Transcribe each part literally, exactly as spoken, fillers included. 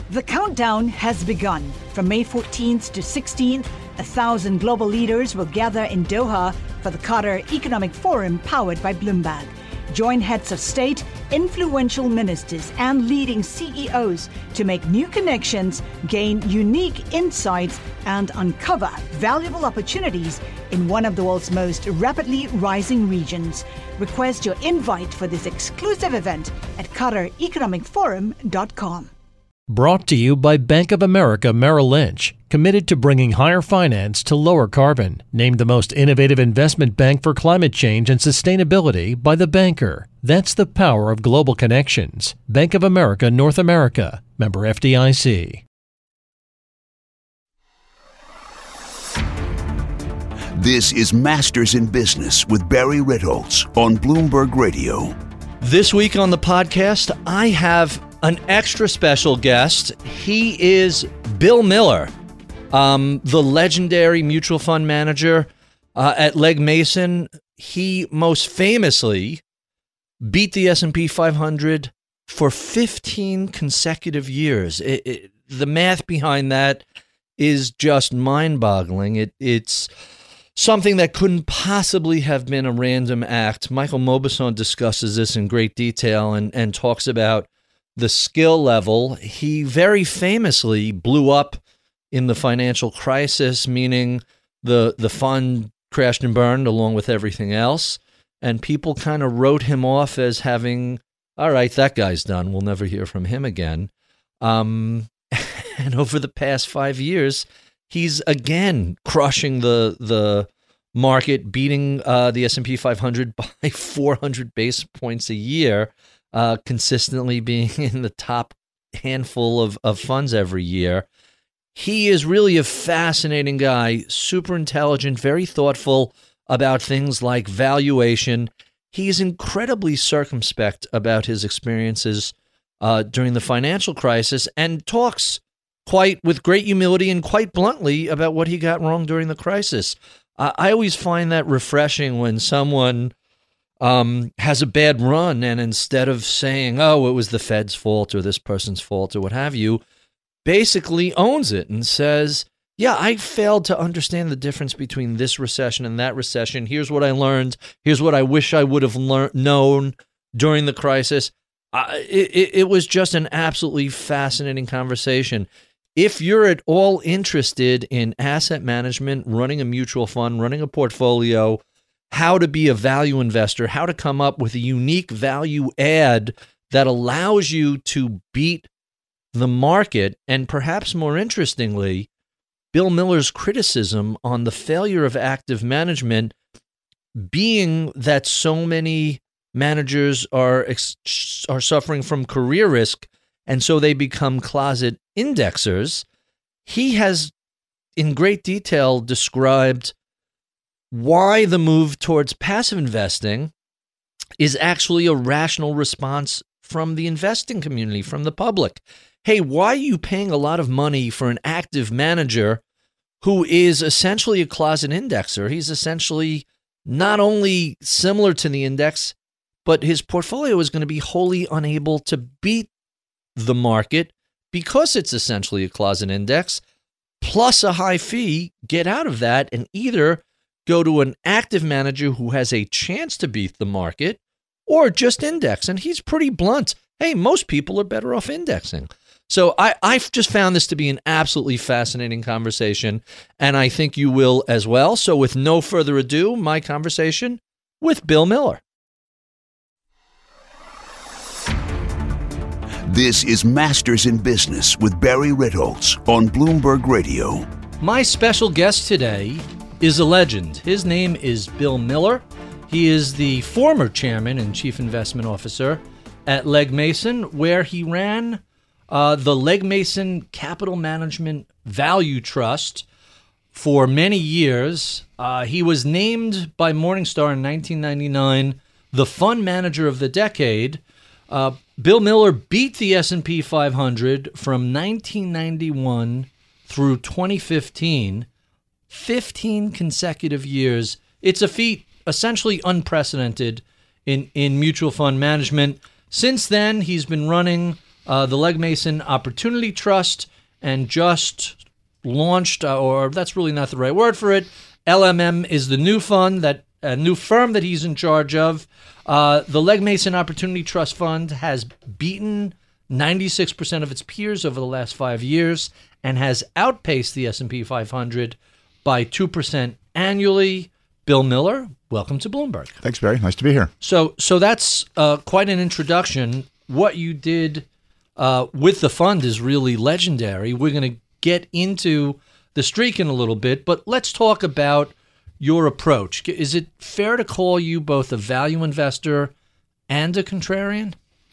The countdown has begun. From May fourteenth to sixteenth, a thousand global leaders will gather in Doha for the Qatar Economic Forum powered by Bloomberg. Join heads of state, influential ministers, and leading C E Os to make new connections, gain unique insights, and uncover valuable opportunities in one of the world's most rapidly rising regions. Request your invite for this exclusive event at qatar economic forum dot com. Brought to you by Bank of America Merrill Lynch, committed to bringing higher finance to lower carbon. Named the most innovative investment bank for climate change and sustainability by The Banker. That's the power of global connections. Bank of America North America. Member F D I C. This is Masters in Business with Barry Ritholtz on Bloomberg Radio. This week on the podcast, I have an extra special guest. He is Bill Miller, um, the legendary mutual fund manager uh, at Legg Mason. He most famously beat the S and P five hundred for fifteen consecutive years. It, it, the math behind that is just mind-boggling. It, it's something that couldn't possibly have been a random act. Michael Mauboussin discusses this in great detail and, and talks about the skill level. He very famously blew up in the financial crisis, meaning the the fund crashed and burned along with everything else. And people kind of wrote him off as having, all right, that guy's done. We'll never hear from him again. Um, and over the past five years, he's again crushing the the market, beating uh, the S and P five hundred by four hundred basis points a year. Uh, consistently being in the top handful of, of funds every year. He is really a fascinating guy, super intelligent, very thoughtful about things like valuation. He's incredibly circumspect about his experiences uh, during the financial crisis and talks quite with great humility and quite bluntly about what he got wrong during the crisis. Uh, I always find that refreshing when someone Um, has a bad run, and instead of saying, oh, it was the Fed's fault or this person's fault or what have you, basically owns it and says, yeah, I failed to understand the difference between this recession and that recession. Here's what I learned. Here's what I wish I would have lear- known during the crisis. Uh, it, it, it was just an absolutely fascinating conversation. If you're at all interested in asset management, running a mutual fund, running a portfolio, how to be a value investor, how to come up with a unique value add that allows you to beat the market, and perhaps more interestingly, Bill Miller's criticism on the failure of active management being that so many managers are ex- are suffering from career risk, and so they become closet indexers. He has, in great detail, described why the move towards passive investing is actually a rational response from the investing community, from the public. Hey, why are you paying a lot of money for an active manager who is essentially a closet indexer? He's essentially not only similar to the index, but his portfolio is going to be wholly unable to beat the market because it's essentially a closet index, plus a high fee. Get out of that and either go to an active manager who has a chance to beat the market, or just index. And he's pretty blunt. Hey, most people are better off indexing. So I, I've just found this to be an absolutely fascinating conversation, and I think you will as well. So with no further ado, my conversation with Bill Miller. This is Masters in Business with Barry Ritholtz on Bloomberg Radio. My special guest today is a legend. His name is Bill Miller. He is the former chairman and chief investment officer at Legg Mason, where he ran uh, the Legg Mason Capital Management Value Trust for many years. Uh, he was named by Morningstar in nineteen ninety-nine the fund manager of the decade. Uh, Bill Miller beat the S and P five hundred from nineteen ninety-one through twenty fifteen. fifteen consecutive years. It's a feat essentially unprecedented in, in mutual fund management. Since then, he's been running uh, the Legg Mason Opportunity Trust, and just launched, uh, or that's really not the right word for it. L M M is the new fund, that a new firm that he's in charge of. Uh, the Legg Mason Opportunity Trust Fund has beaten ninety-six percent of its peers over the last five years and has outpaced the S and P five hundred by two percent annually. Bill Miller, welcome to Bloomberg. Thanks, Barry. Nice to be here. So, so that's uh, quite an introduction. What you did uh, with the fund is really legendary. We're going to get into the streak in a little bit, but let's talk about your approach. Is it fair to call you both a value investor and a contrarian?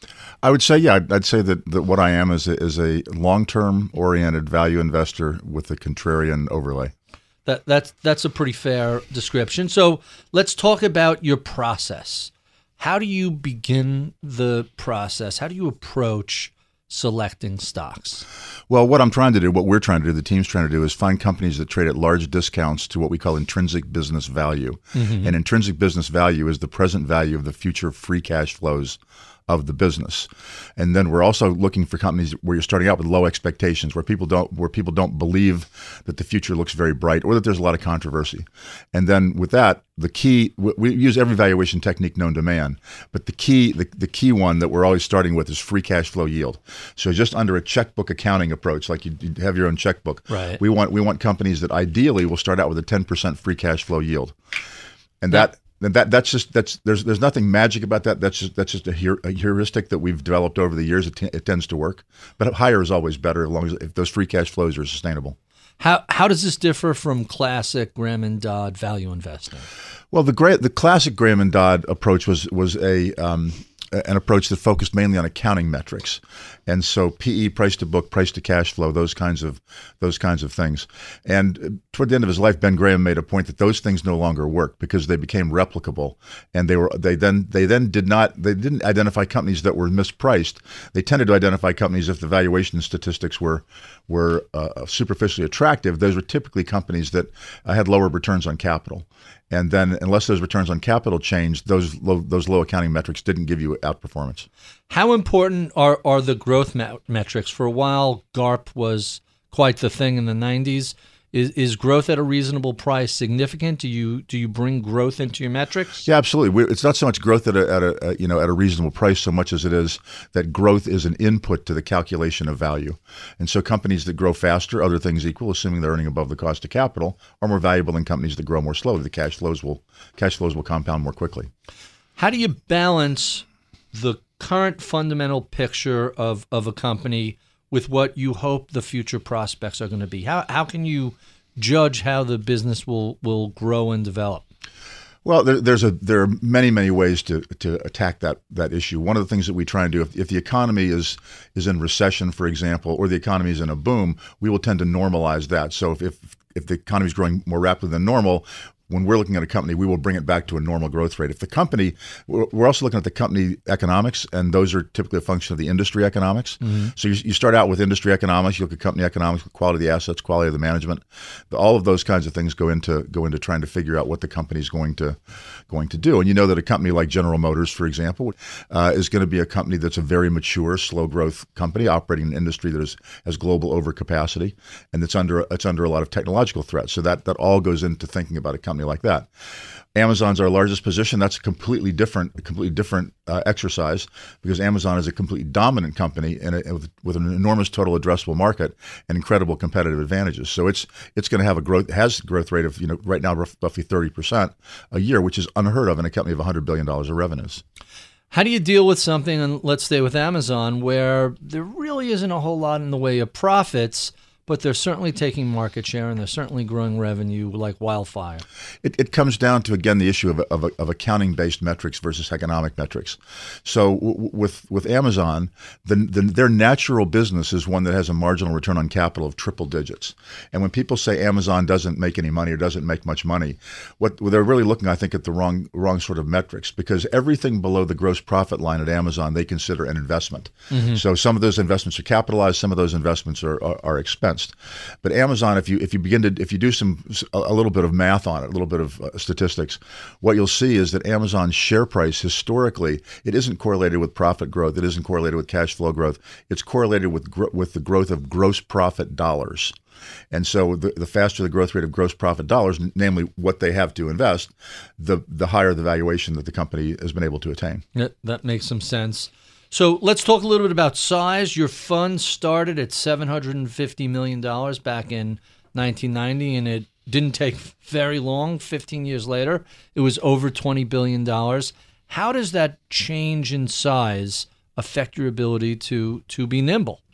I would say, yeah, I'd, I'd say that, that what I am is a, is a long-term oriented value investor with a contrarian overlay. That that's that's a pretty fair description. So let's talk about your process. How do you begin the process? How do you approach selecting stocks? Well, what I'm trying to do, what we're trying to do, the team's trying to do, is find companies that trade at large discounts to what we call intrinsic business value. Mm-hmm. And intrinsic business value is the present value of the future free cash flows of the business. And then we're also looking for companies where you're starting out with low expectations, where people don't where people don't believe that the future looks very bright or that there's a lot of controversy. And then with that, the key, we use every valuation technique known to man, but the key the, the key one that we're always starting with is free cash flow yield. So just under a checkbook accounting approach, like you, you have your own checkbook, right. we want we want companies that ideally will start out with a ten percent free cash flow yield. And that And that that's just that's there's there's nothing magic about that. That's just that's just a, heu- a heuristic that we've developed over the years. It, t- it tends to work, but higher is always better as long as if those free cash flows are sustainable. How how does this differ from classic Graham and Dodd value investing? Well, the great the classic Graham and Dodd approach was was a um, an approach that focused mainly on accounting metrics, and so P E, price to book, price to cash flow, those kinds of those kinds of things. And toward the end of his life, Ben Graham made a point that those things no longer work because they became replicable, and they were they then they then did not they didn't identify companies that were mispriced. They tended to identify companies if the valuation statistics were were uh, superficially attractive. Those were typically companies that uh, had lower returns on capital. And then, unless those returns on capital changed, those low, those low accounting metrics didn't give you outperformance. How important are, are the growth ma- metrics? For a while, G A R P was quite the thing in the nineties. Is is growth at a reasonable price significant? Do you do you bring growth into your metrics? Yeah, absolutely. We're, it's not so much growth at a, at a, a you know at a reasonable price, so much as it is that growth is an input to the calculation of value. And so, companies that grow faster, other things equal, assuming they're earning above the cost of capital, are more valuable than companies that grow more slowly. The cash flows will cash flows will compound more quickly. How do you balance the current fundamental picture of of a company with what you hope the future prospects are going to be? How how can you judge how the business will, will grow and develop? Well, there, there's a there are many many ways to to attack that that issue. One of the things that we try and do, if, if the economy is is in recession, for example, or the economy is in a boom, we will tend to normalize that. So if if, if the economy is growing more rapidly than normal, when we're looking at a company, we will bring it back to a normal growth rate. If the company, we're also looking at the company economics, and those are typically a function of the industry economics. Mm-hmm. So you, you start out with industry economics, you look at company economics, quality of the assets, quality of the management. All of those kinds of things go into go into trying to figure out what the company is going to going to do. And you know that a company like General Motors, for example, uh, is going to be a company that's a very mature, slow growth company operating in an industry that is, has global overcapacity, and it's under it's under a lot of technological threats. So that that all goes into thinking about a company like that. Amazon's our largest position. That's a completely different, a completely different uh, exercise because Amazon is a completely dominant company in a, with, with an enormous total addressable market and incredible competitive advantages. So it's it's going to have a growth has a growth rate of you know right now roughly thirty percent a year, which is unheard of in a company of one hundred billion dollars of revenues. How do you deal with something, and let's stay with Amazon, where there really isn't a whole lot in the way of profits, but they're certainly taking market share and they're certainly growing revenue like wildfire? It, it comes down to, again, the issue of, of, of accounting-based metrics versus economic metrics. So w- with with Amazon, the, the, their natural business is one that has a marginal return on capital of triple digits. And when people say Amazon doesn't make any money or doesn't make much money, what well, they're really looking, I think, at the wrong wrong sort of metrics, because everything below the gross profit line at Amazon they consider an investment. Mm-hmm. So some of those investments are capitalized, some of those investments are, are, are expense. against. But Amazon, if you if you begin to if you do some a, a little bit of math on it, a little bit of uh, statistics, what you'll see is that Amazon's share price historically, it isn't correlated with profit growth. It isn't correlated with cash flow growth. It's correlated with gro- with the growth of gross profit dollars. And so the, the faster the growth rate of gross profit dollars, namely what they have to invest, the the higher the valuation that the company has been able to attain. That, that makes some sense. So let's talk a little bit about size. Your fund started at seven hundred fifty million dollars back in nineteen ninety, and it didn't take very long. fifteen years later, it was over twenty billion dollars. How does that change in size affect your ability to to be nimble?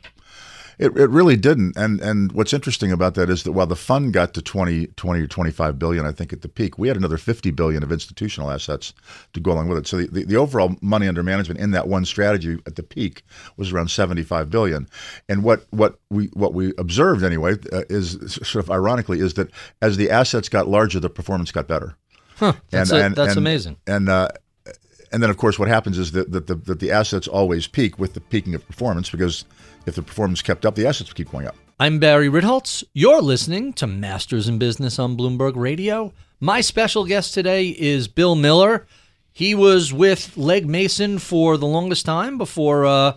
It it really didn't. And and what's interesting about that is that while the fund got to twenty, twenty or twenty-five billion, I think at the peak, we had another fifty billion of institutional assets to go along with it. So the, the, the overall money under management in that one strategy at the peak was around seventy-five billion. And what what we what we observed anyway uh, is sort of ironically is that as the assets got larger, the performance got better. Huh. That's, and, a, and, that's and, amazing. And uh, and then of course what happens is that that the, that the assets always peak with the peaking of performance, because if the performance kept up, the assets would keep going up. I'm Barry Ritholtz. You're listening to Masters in Business on Bloomberg Radio. My special guest today is Bill Miller. He was with Legg Mason for the longest time before uh,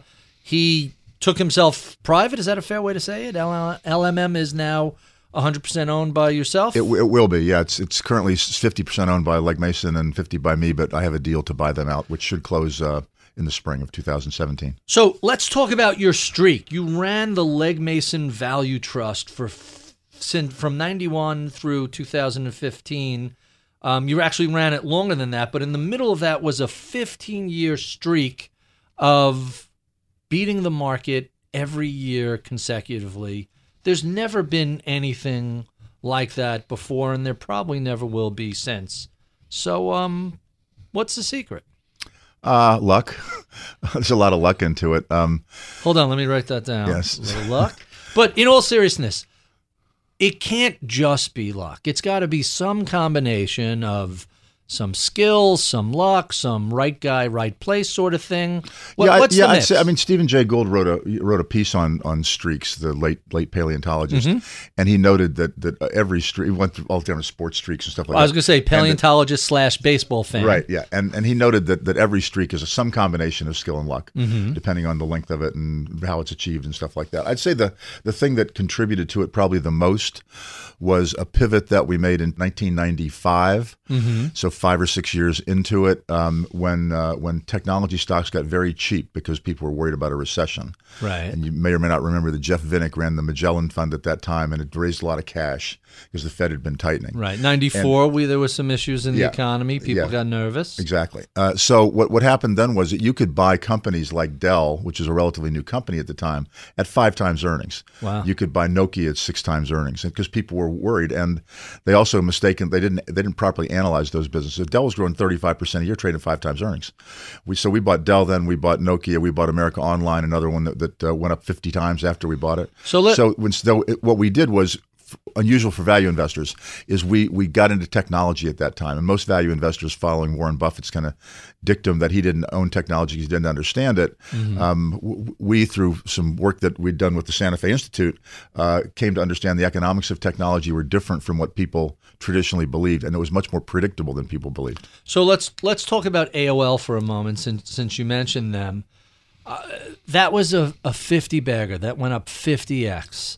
he took himself private. Is that a fair way to say it? L M M is now one hundred percent owned by yourself? It, it will be, yeah. It's it's currently fifty percent owned by Legg Mason and fifty by me, but I have a deal to buy them out, which should close uh, in the spring of two thousand seventeen. So let's talk about your streak. You ran the Legg Mason Value Trust for since from ninety-one through two thousand fifteen. Um, you actually ran it longer than that, but in the middle of that was a fifteen-year streak of beating the market every year consecutively. There's never been anything like that before, and there probably never will be since. So um, what's the secret? Uh, luck. There's a lot of luck into it. Um, Hold on, let me write that down. Yes. A little luck. But in all seriousness, it can't just be luck. It's got to be some combination of some skills, some luck, some right guy, right place sort of thing. What, yeah, what's yeah, the I'd mix? say, I mean, Stephen Jay Gould wrote a wrote a piece on on streaks, the late late paleontologist, Mm-hmm. and he noted that that every streak, he went through all different sports streaks and stuff like I was that. going to say paleontologist slash baseball fan. Right, yeah, and and he noted that that every streak is a, some combination of skill and luck, Mm-hmm. depending on the length of it and how it's achieved and stuff like that. I'd say the the thing that contributed to it probably the most was a pivot that we made in nineteen ninety-five, Mm-hmm. so five or six years into it, um, when uh, when technology stocks got very cheap because people were worried about a recession. Right. And you may or may not remember that Jeff Vinnick ran the Magellan Fund at that time, and it raised a lot of cash because the Fed had been tightening. Right. ninety-four, we there were some issues in Yeah. the economy. People Yeah. got nervous. Exactly. Uh, so what what happened then was that you could buy companies like Dell, which is a relatively new company at the time, at five times earnings. Wow. You could buy Nokia at six times earnings because people were worried, and they also mistaken they didn't they didn't properly analyze those businesses. Dell was growing thirty-five percent a year, trading five times earnings. We so we bought Dell, then we bought Nokia, we bought America Online, another one that, that uh, went up fifty times after we bought it. So let- so when so it, what we did was unusual for value investors is we we got into technology at that time, and most value investors, following Warren Buffett's kind of dictum that he didn't own technology, he didn't understand it. Mm-hmm. Um, w- we, through some work that we'd done with the Santa Fe Institute, uh, came to understand the economics of technology were different from what people traditionally believed, and it was much more predictable than people believed. So let's let's talk about A O L for a moment, since since you mentioned them. Uh, that was a, a fifty bagger that went up fifty x.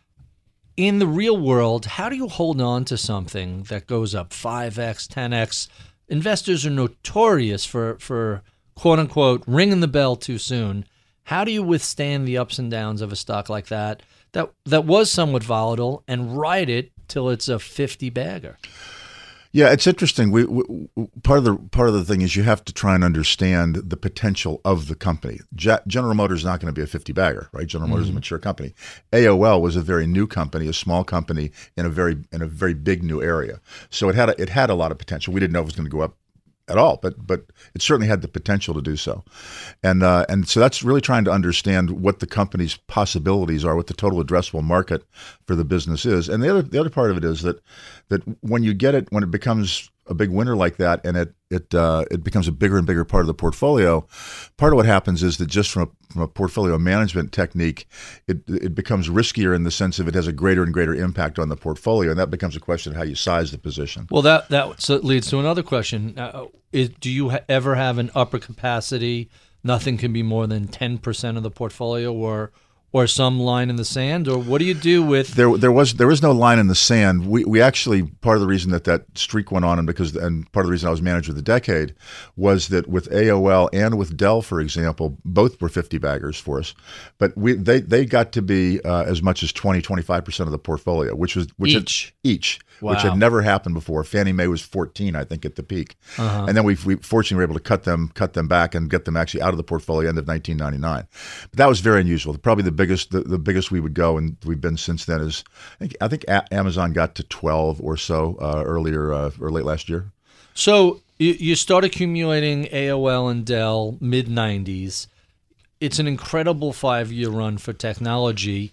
In the real world, how do you hold on to something that goes up five x, ten x? Investors are notorious for, for quote unquote, ringing the bell too soon. How do you withstand the ups and downs of a stock like that, that, that was somewhat volatile, and ride it till it's a fifty bagger? Yeah, it's interesting. We, we part of the part of the thing is you have to try and understand the potential of the company. Je- General Motors is not going to be a fifty bagger, right? General Motors Mm-hmm. is a mature company. A O L was a very new company, a small company in a very in a very big new area. So it had a, it had a lot of potential. We didn't know it was going to go up at all, but but it certainly had the potential to do so, and uh, and so that's really trying to understand what the company's possibilities are, what the total addressable market for the business is, and the other the other part of it is that that when you get it, when it becomes a big winner like that, and it it uh, it becomes a bigger and bigger part of the portfolio, part of what happens is that just from a, from a portfolio management technique, it it becomes riskier in the sense of it has a greater and greater impact on the portfolio, and that becomes a question of how you size the position. Well, that that so leads to another question: uh, is, do you ha- ever have an upper capacity? Nothing can be more than ten percent of the portfolio, or or some line in the sand, or what do you do with? There, there was there was no line in the sand. We we actually, part of the reason that that streak went on, and because and part of the reason I was manager of the decade, was that with A O L and with Dell, for example, both were fifty baggers for us, but we they they got to be uh, as much as twenty, twenty-five percent of the portfolio, which was which each had, each. Wow. Which had never happened before. Fannie Mae was fourteen, I think, at the peak, uh-huh. and then we we fortunately were able to cut them cut them back and get them actually out of the portfolio end of nineteen ninety-nine. But that was very unusual. Probably the biggest the, the biggest we would go, and we've been since then is I think I think a- Amazon got to twelve or so uh, earlier uh, or late last year. So you, you start accumulating A O L and Dell mid nineties. It's an incredible five-year run for technology.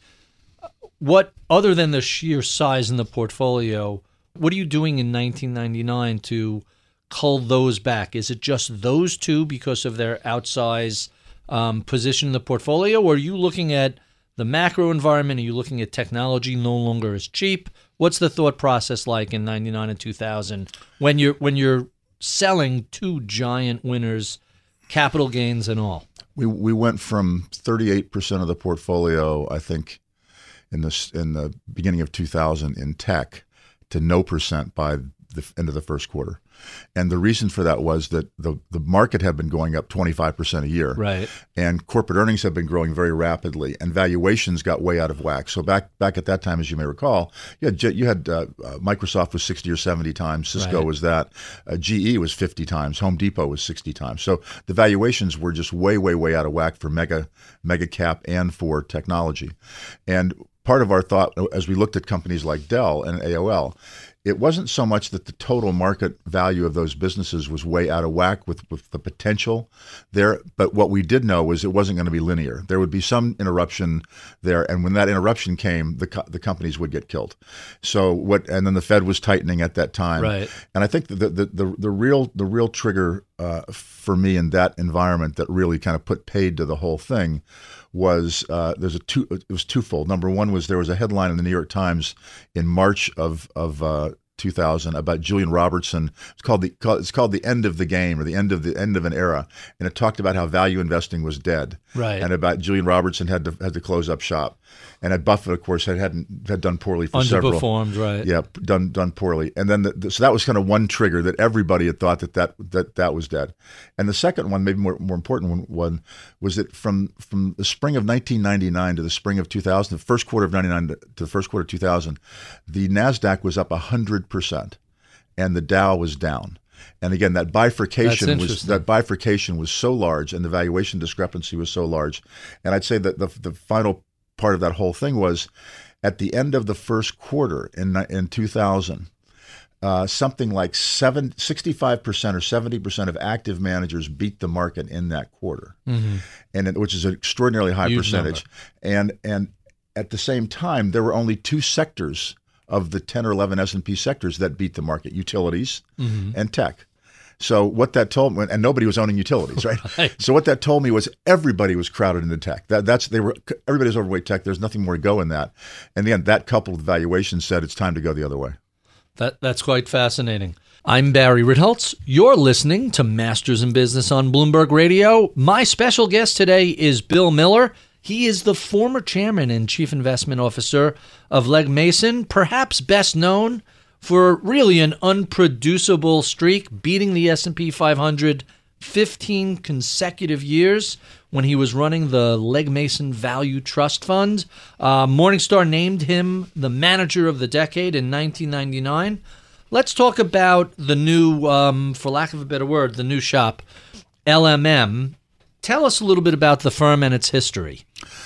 What, other than the sheer size in the portfolio, what are you doing in nineteen ninety-nine to cull those back? Is it just those two because of their outsized um, position in the portfolio, or are you looking at the macro environment? Are you looking at technology no longer as cheap? What's the thought process like in ninety-nine and two thousand when you're when you're selling two giant winners, capital gains and all? We we went from thirty-eight percent of the portfolio, I think, in the in the beginning of two thousand in tech, to no percent by the end of the first quarter. And the reason for that was that the, the market had been going up twenty-five percent a year. Right. And corporate earnings have been growing very rapidly, and valuations got way out of whack. So back back at that time, as you may recall, you had, you had uh, uh, Microsoft was sixty or seventy times, Cisco Right. was that, uh, G E was fifty times, Home Depot was sixty times. So the valuations were just way, way, way out of whack for mega, mega cap and for technology. And part of our thought as we looked at companies like Dell and A O L, it wasn't so much that the total market value of those businesses was way out of whack with, with the potential there, but what we did know was it wasn't going to be linear. There would be some interruption there, and when that interruption came, the co- the companies would get killed. So what? And then the Fed was tightening at that time, Right. And I think the the the, the real the real trigger uh, for me in that environment that really kind of put paid to the whole thing was uh, there's a two it was twofold. Number one was there was a headline in the New York Times in March of of uh, two thousand about Julian Robertson. It's called the called, it's called the end of the game, or the end of the end of an era, and it talked about how value investing was dead, Right. and about Julian Robertson had to had to close up shop, and at Buffett, of course, had hadn't had done poorly for several Underperformed, right. yeah, done done poorly. And then the, the, so that was kind of one trigger that everybody had thought that that that, that was dead. And the second one, maybe more more important one, one was that from from the spring of nineteen ninety-nine to the spring of two thousand, the first quarter of ninety-nine to, to the first quarter of two thousand, the NASDAQ was up one hundred percent and the Dow was down. And again, that bifurcation was that bifurcation was so large, and the valuation discrepancy was so large. And I'd say that the the final part of that whole thing was at the end of the first quarter in in two thousand, uh, something like seven, sixty-five percent or seventy percent of active managers beat the market in that quarter, Mm-hmm. and it, which is an extraordinarily high Huge percentage. And and at the same time, there were only two sectors of the ten or eleven S and P sectors that beat the market: utilities Mm-hmm. and tech. So what that told me, and nobody was owning utilities, right? Right. So what that told me was everybody was crowded into tech. That that's they were everybody's overweight tech. There's nothing more to go in that. And again, that coupled with valuation said it's time to go the other way. That that's quite fascinating. I'm Barry Ritholtz. You're listening to Masters in Business on Bloomberg Radio. My special guest today is Bill Miller. He is the former chairman and chief investment officer of Legg Mason, perhaps best known for really an unproducible streak, beating the S and P five hundred fifteen consecutive years when he was running the Legg Mason Value Trust Fund. Uh, Morningstar named him the manager of the decade in nineteen ninety-nine. Let's talk about the new, um, for lack of a better word, the new shop, L M M. Tell us a little bit about the firm and its history.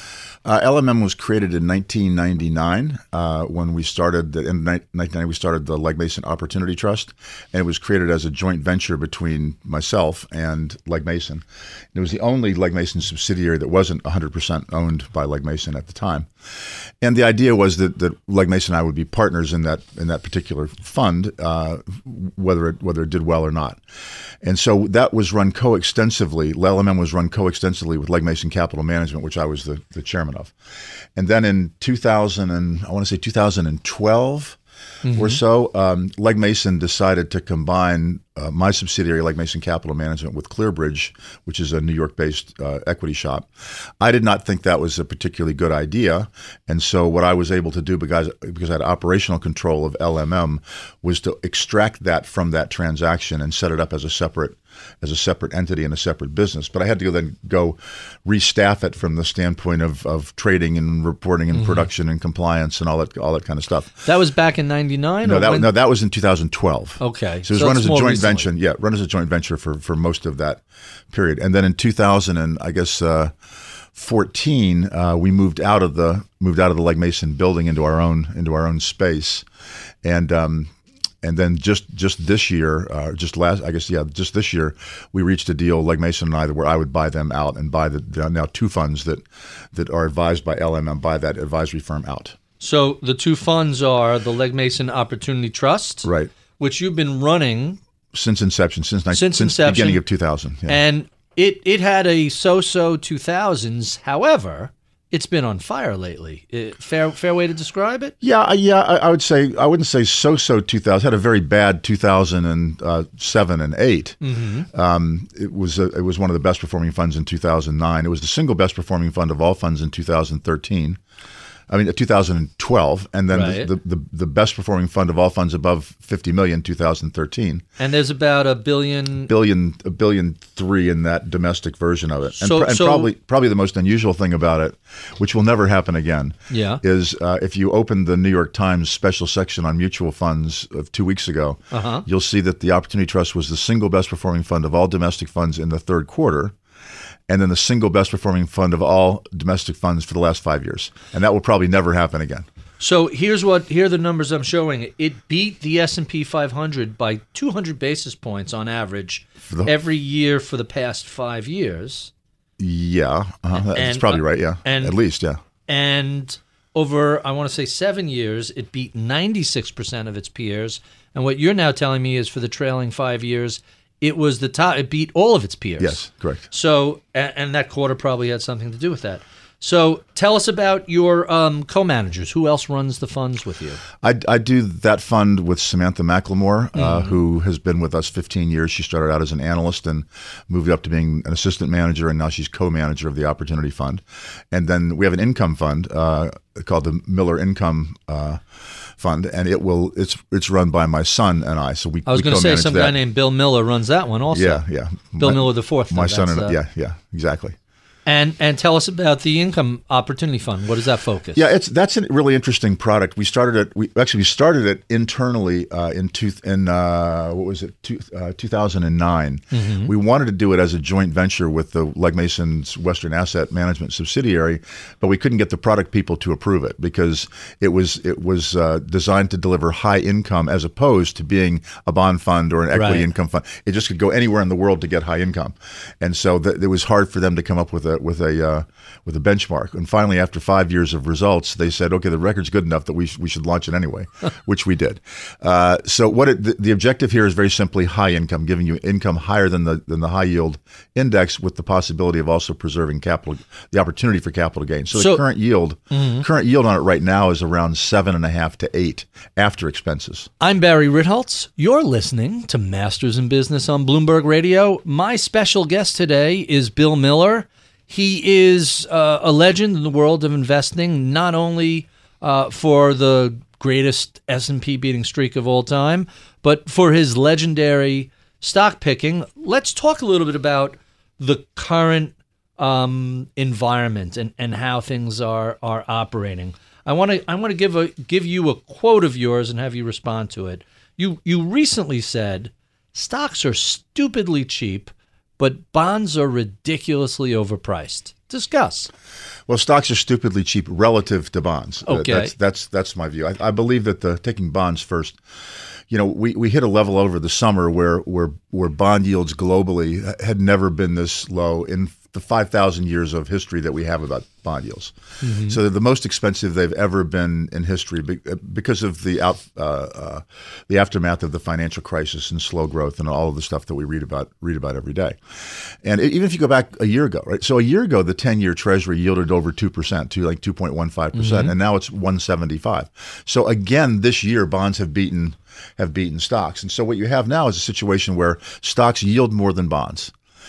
Uh, L M M was created in nineteen ninety-nine uh, when we started, the, in nineteen ninety-nine, we started the Legg Mason Opportunity Trust, and it was created as a joint venture between myself and Legg Mason. It was the only Legg Mason subsidiary that wasn't one hundred percent owned by Legg Mason at the time. And the idea was that, that Legg Mason and I would be partners in that in that particular fund, uh, whether it whether it did well or not. And so that was run coextensively. L M M was run coextensively with Legg Mason Capital Management, which I was the, the chairman of. And then in two thousand, and I want to say two thousand twelve mm-hmm. or so, um, Legg Mason decided to combine uh, my subsidiary, Legg Mason Capital Management, with ClearBridge, which is a New York-based uh, equity shop. I did not think that was a particularly good idea, and so what I was able to do, because because I had operational control of L M M, was to extract that from that transaction and set it up as a separate as a separate entity and a separate business. But I had to then go restaff it from the standpoint of, of trading and reporting and mm-hmm. production and compliance and all that all that kind of stuff. That was back in ninety-nine? No, or that when? no, that was in two thousand twelve. Okay. So it was so run as a joint recently. venture. Yeah, run as a joint venture for, for most of that period. And then in two thousand and I guess uh, fourteen, uh, we moved out of the moved out of the Legg Mason building into our own into our own space. And um And then just, just this year, uh, just last, I guess, yeah, just this year, we reached a deal, Legg Mason and I, where I would buy them out and buy the, the now two funds that that are advised by L M M, buy that advisory firm out. So the two funds are the Legg Mason Opportunity Trust, right, which you've been running since inception, since since, since inception, beginning of two thousand, yeah. And it it had a so-so two thousands. However, it's been on fire lately. It, fair fair way to describe it? Yeah, yeah. I, I would say I wouldn't say so-so two thousand. Had a very bad two thousand seven and eight. Mm-hmm. Um, it was a, it was one of the best performing funds in two thousand nine. It was the single best performing fund of all funds in two thousand thirteen. I mean, two thousand twelve, and then right. the, the the best performing fund of all funds above fifty million, two thousand thirteen. And there's about a billion, billion, a billion three in that domestic version of it. And, so, pr- and so, probably probably the most unusual thing about it, which will never happen again, yeah. is uh, if you open the New York Times special section on mutual funds of two weeks ago, uh-huh. you'll see that the Opportunity Trust was the single best performing fund of all domestic funds in the third quarter. And then the single best performing fund of all domestic funds for the last five years. And that will probably never happen again. So here's what here are the numbers I'm showing. It beat the S and P five hundred by two hundred basis points on average the, every year for the past five years. Yeah, uh-huh. that's and, probably right, yeah. And, At least, yeah. And over, I want to say, seven years, it beat ninety-six percent of its peers. And what you're now telling me is for the trailing five years, it was the top. It beat all of its peers. Yes, correct. So, and, and that quarter probably had something to do with that. So, tell us about your um, co-managers. Who else runs the funds with you? I, I do that fund with Samantha McLemore, mm-hmm. uh, who has been with us fifteen years. She started out as an analyst and moved up to being an assistant manager, and now she's co-manager of the Opportunity Fund. And then we have an income fund uh, called the Miller Income uh, Fund, and it will it's it's run by my son and I. So we I was going to say some that. guy named Bill Miller runs that one also. Yeah, yeah. Bill my, Miller the fourth. My son and uh, yeah, yeah, exactly. And and tell us about the Income Opportunity Fund. What does that focus? Yeah, it's that's a really interesting product. We started it. We actually we started it internally uh, in two in uh, what was it two, uh, two thousand nine. Mm-hmm. We wanted to do it as a joint venture with the Legg Mason's Western Asset Management subsidiary, but we couldn't get the product people to approve it because it was it was uh, designed to deliver high income as opposed to being a bond fund or an equity right. income fund. It just could go anywhere in the world to get high income, and so th- it was hard for them to come up with a with a uh, with a benchmark. And finally, after five years of results, they said, "Okay, the record's good enough that we sh- we should launch it anyway," which we did. Uh, so, what it, the, the objective here is very simply high income, giving you income higher than the than the high yield index, with the possibility of also preserving capital, the opportunity for capital gain. So, so the current yield, mm-hmm. current yield on it right now is around seven and a half to eight after expenses. I'm Barry Ritholtz. You're listening to Masters in Business on Bloomberg Radio. My special guest today is Bill Miller. He is uh, a legend in the world of investing, not only uh, for the greatest S and P beating streak of all time, but for his legendary stock picking. Let's talk a little bit about the current um, environment and, and how things are are operating. I want to I want to give a give you a quote of yours and have you respond to it. You you recently said stocks are stupidly cheap, but bonds are ridiculously overpriced. Discuss. Well, stocks are stupidly cheap relative to bonds. Uh, Okay. That's that's that's my view. I, I believe that the taking bonds first. You know, we, we hit a level over the summer where where where bond yields globally had never been this low in the five thousand years of history that we have about bond yields. Mm-hmm. So they're the most expensive they've ever been in history because of the out, uh, uh, the aftermath of the financial crisis and slow growth and all of the stuff that we read about read about every day. And even if you go back a year ago, right? So a year ago, the ten-year Treasury yielded over two percent to like two point one five percent, mm-hmm. and now it's one seventy-five. So again, this year, bonds have beaten have beaten stocks. And so what you have now is a situation where stocks yield more than bonds.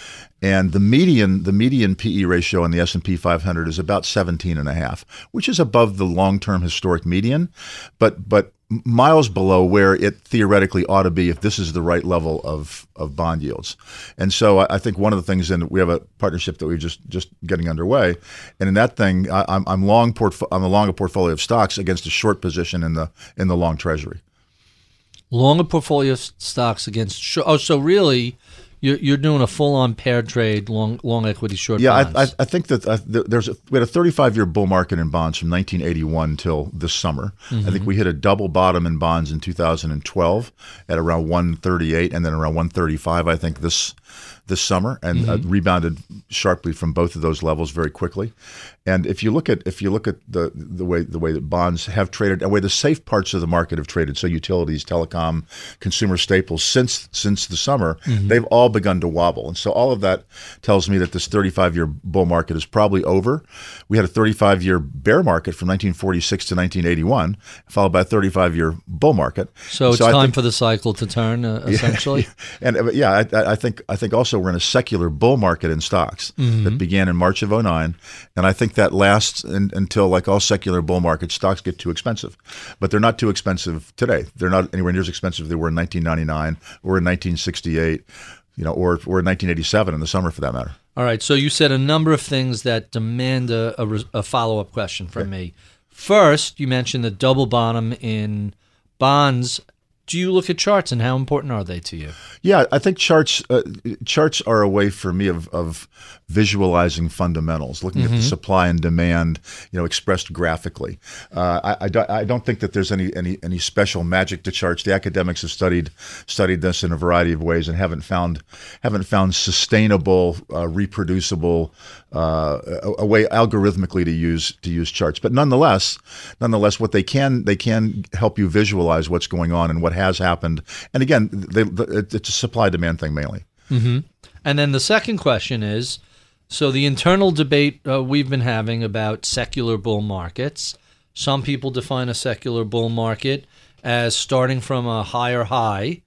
And the median the median P E ratio on the S and P five hundred is about seventeen and a half, which is above the long-term historic median, but but miles below where it theoretically ought to be if this is the right level of, of bond yields. And so I, I think one of the things, and we have a partnership that we're just just getting underway, and in that thing, I, I'm I'm long portf- I'm a long a portfolio of stocks against a short position in the in the long Treasury. Long a portfolio of stocks against sh- oh, so really. You're you're doing a full-on pair trade, long long equity, short yeah, bonds. I, I I think that uh, there's a, we had a thirty-five year bull market in bonds from nineteen eighty-one till this summer. Mm-hmm. I think we hit a double bottom in bonds in two thousand twelve at around one thirty-eight, and then around one thirty-five. I think this this summer, and mm-hmm. uh, rebounded sharply from both of those levels very quickly. And if you look at if you look at the the way the way that bonds have traded, and the way the safe parts of the market have traded, so utilities, telecom, consumer staples, since since the summer, mm-hmm. they've all begun to wobble. And so all of that tells me that this thirty-five year bull market is probably over. We had a thirty-five year bear market from nineteen forty-six to nineteen eighty-one, followed by a thirty-five year bull market. So it's so time think, for the cycle to turn, uh, essentially. Yeah, and yeah, I, I think I think also we're in a secular bull market in stocks mm-hmm. that began in March of oh nine, and I think that lasts in, until, like all secular bull markets, stocks get too expensive. But they're not too expensive today. They're not anywhere near as expensive as they were in nineteen ninety-nine or in nineteen sixty-eight, you know, or or in nineteen eighty-seven in the summer, for that matter. All right. So you said a number of things that demand a, a, a follow-up question from okay. me. First, you mentioned the double bottom in bonds. Do you look at charts, and how important are they to you? Yeah, I think charts uh, charts are a way for me of, of visualizing fundamentals, looking mm-hmm. at the supply and demand, you know, expressed graphically. Uh, I, I, don't, I don't think that there's any, any any special magic to charts. The academics have studied studied this in a variety of ways and haven't found haven't found sustainable, uh, reproducible uh, a, a way algorithmically to use to use charts. But nonetheless, nonetheless, what they can they can help you visualize what's going on and what has happened. And again, they, it's a supply demand thing mainly. Mm-hmm. And then the second question is, so the internal debate uh, we've been having about secular bull markets. Some people define a secular bull market as starting from a higher high.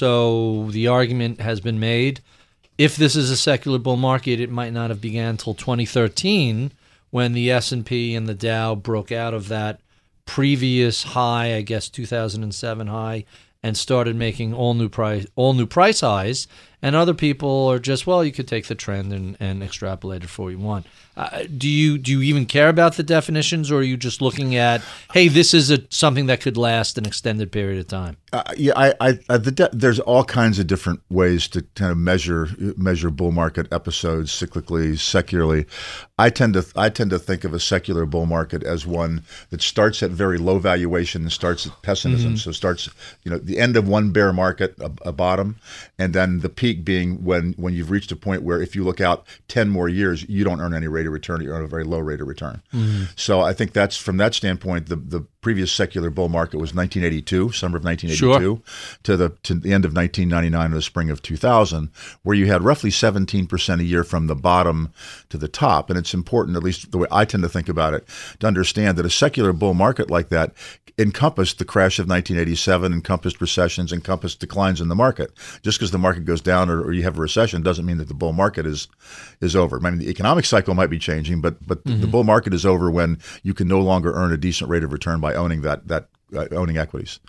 So the argument has been made, if this is a secular bull market, it might not have began until twenty thirteen when the S and P and the Dow broke out of that previous high, I guess two thousand seven high, and started making all new price all new price highs. And other people are just, well, you could take the trend and, and extrapolate it for what you want. Uh, do you do you even care about the definitions, or are you just looking at, hey, this is a, something that could last an extended period of time? Uh, yeah, I, I, I the de- there's all kinds of different ways to kind of measure measure bull market episodes cyclically, secularly. I tend to I tend to think of a secular bull market as one that starts at very low valuation and starts at pessimism. Mm-hmm. So starts, you know, the end of one bear market, a, a bottom, and then the peak being when when you've reached a point where if you look out ten more years, you don't earn any rate of return. You earn a very low rate of return. Mm-hmm. So I think that's, from that standpoint, the the previous secular bull market was nineteen eighty-two, summer of nineteen eighty-two, sure. to the to the end of nineteen ninety-nine or the spring of two thousand, where you had roughly seventeen percent a year from the bottom to the top. And it's important, at least the way I tend to think about it, to understand that a secular bull market like that encompassed the crash of nineteen eighty-seven, encompassed recessions, encompassed declines in the market. Just because the market goes down or, or you have a recession doesn't mean that the bull market is is over. I mean, the economic cycle might be changing, but but mm-hmm. the bull market is over when you can no longer earn a decent rate of return by owning that that uh, owning equities.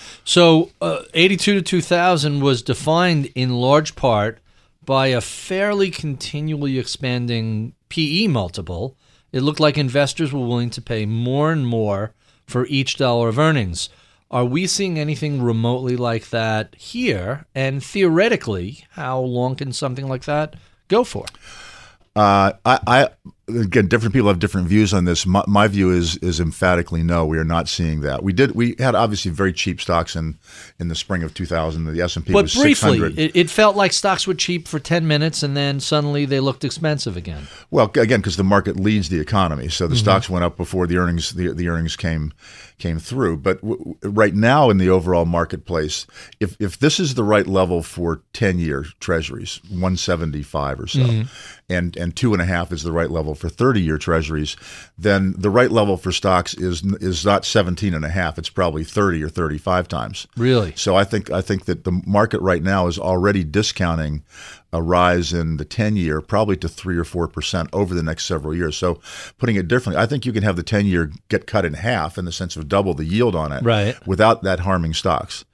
So uh, eighty-two to two thousand was defined in large part by a fairly continually expanding P E multiple. It looked like investors were willing to pay more and more for each dollar of earnings. Are we seeing anything remotely like that here? And theoretically, how long can something like that go for? Uh, I, I again, different people have different views on this. My, my view is is emphatically no. We are not seeing that. We did. We had obviously very cheap stocks in in the spring of two thousand. The S and P but was six hundred. Briefly, it, it felt like stocks were cheap for ten minutes, and then suddenly they looked expensive again. Well, again, because the market leads the economy, so the Mm-hmm. stocks went up before the earnings the, the earnings came came through. But w- right now in the overall marketplace, if if this is the right level for ten year Treasuries, one seventy five or so, Mm-hmm. and and two and a half is the right level for thirty year Treasuries, then the right level for stocks is is not seventeen and a half. It's probably thirty or thirty five times. Really? So I think I think that the market right now is already discounting a rise in the ten year probably to three or four percent over the next several years. So putting it differently, I think you can have the ten year get cut in half in the sense of double the yield on it, Right. without that harming stocks.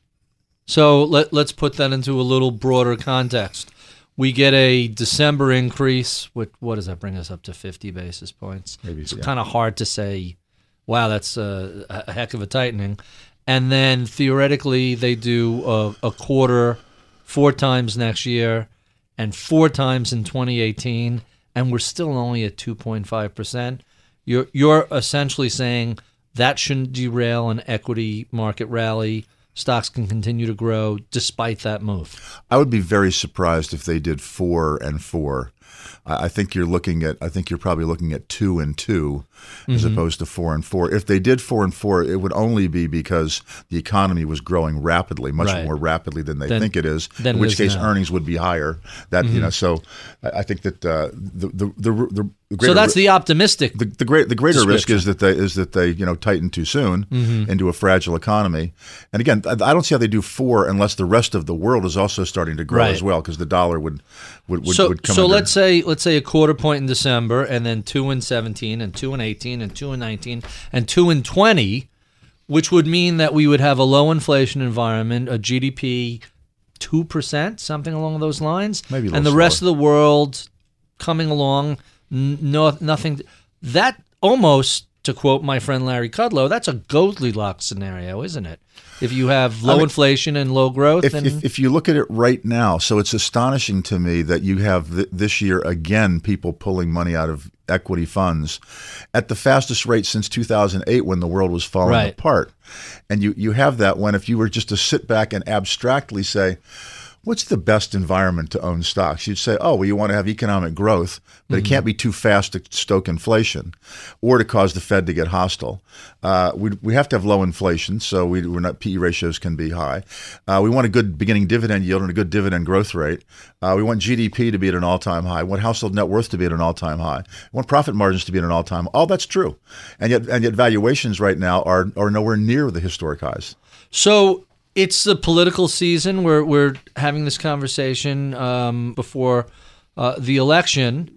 So let, let's put that into a little broader context. We get a December increase. What, what does that bring us up to? fifty basis points. Maybe, It's yeah. kind of hard to say, wow, that's a, a heck of a tightening. And then theoretically, they do a, a quarter four times next year and four times in twenty eighteen, and we're still only at two point five percent. You're, you're essentially saying that shouldn't derail an equity market rally. Stocks can continue to grow despite that move. I would be very surprised if they did four and four. I I think you're looking at. I think you're probably looking at two and two, as Mm-hmm. opposed to four and four. If they did four and four, it would only be because the economy was growing rapidly, much Right. more rapidly than they Than- think it is. than In it which is case, now. earnings would be higher. That you know. So I I think that uh, the the the, the So greater that's the optimistic. the, the great the greater risk description. is that they is that they you know tighten too soon Mm-hmm. into a fragile economy. And again, I, I don't see how they do four unless the rest of the world is also starting to grow Right. as well, because the dollar would would would, so would come so under. let's say let's say a quarter point in December, and then two in seventeen, and two in eighteen, and two in nineteen, and two in twenty, which would mean that we would have a low inflation environment, a G D P two percent, something along those lines, Maybe a little and the rest of the world coming along, n- no nothing. That almost, to quote my friend Larry Kudlow, that's a Goldilocks scenario, isn't it? If you have low I mean, inflation and low growth, If, and if, if you look at it right now, so it's astonishing to me that you have th- this year again people pulling money out of equity funds at the fastest rate since two thousand eight, when the world was falling Right. apart. And you, you have that when if you were just to sit back and abstractly say, what's the best environment to own stocks? You'd say, oh, well, you want to have economic growth, but Mm-hmm. it can't be too fast to stoke inflation or to cause the Fed to get hostile. Uh, we, we have to have low inflation, so we, we're not P E ratios can be high. Uh, we want a good beginning dividend yield and a good dividend growth rate. Uh, we want G D P to be at an all-time high. We want household net worth to be at an all-time high. We want profit margins to be at an all-time. All that's true, and yet and yet valuations right now are are nowhere near the historic highs. So it's the political season. We're we're having this conversation um, before uh, the election.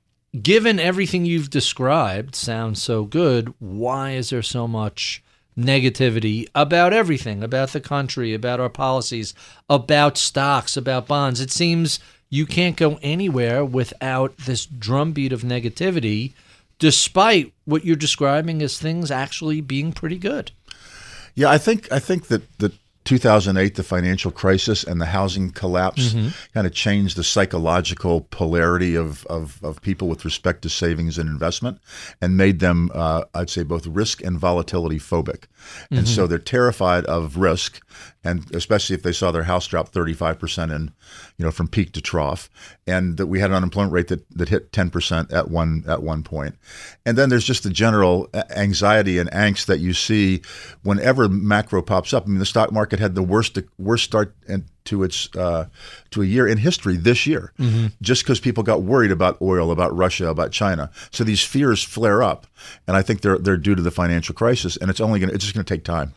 Given everything you've described, sounds so good. Why is there so much negativity about everything, about the country, about our policies, about stocks, about bonds? It seems you can't go anywhere without this drumbeat of negativity, despite what you're describing as things actually being pretty good. Yeah, I think I think that that two thousand eight, the financial crisis and the housing collapse, kind of changed the psychological polarity of, of, of people with respect to savings and investment, and made them, uh, I'd say, both risk and volatility phobic. And so they're terrified of risk, and especially if they saw their house drop thirty-five percent in, you know, from peak to trough, and that we had an unemployment rate that, that hit ten percent at one at one point. And then there's just the general anxiety and angst that you see whenever macro pops up. I mean, the stock market had the worst worst start to its uh, to a year in history this year, just because people got worried about oil, about Russia, about China. So these fears flare up, and I think they're they're due to the financial crisis, and it's only going it's just going to take time.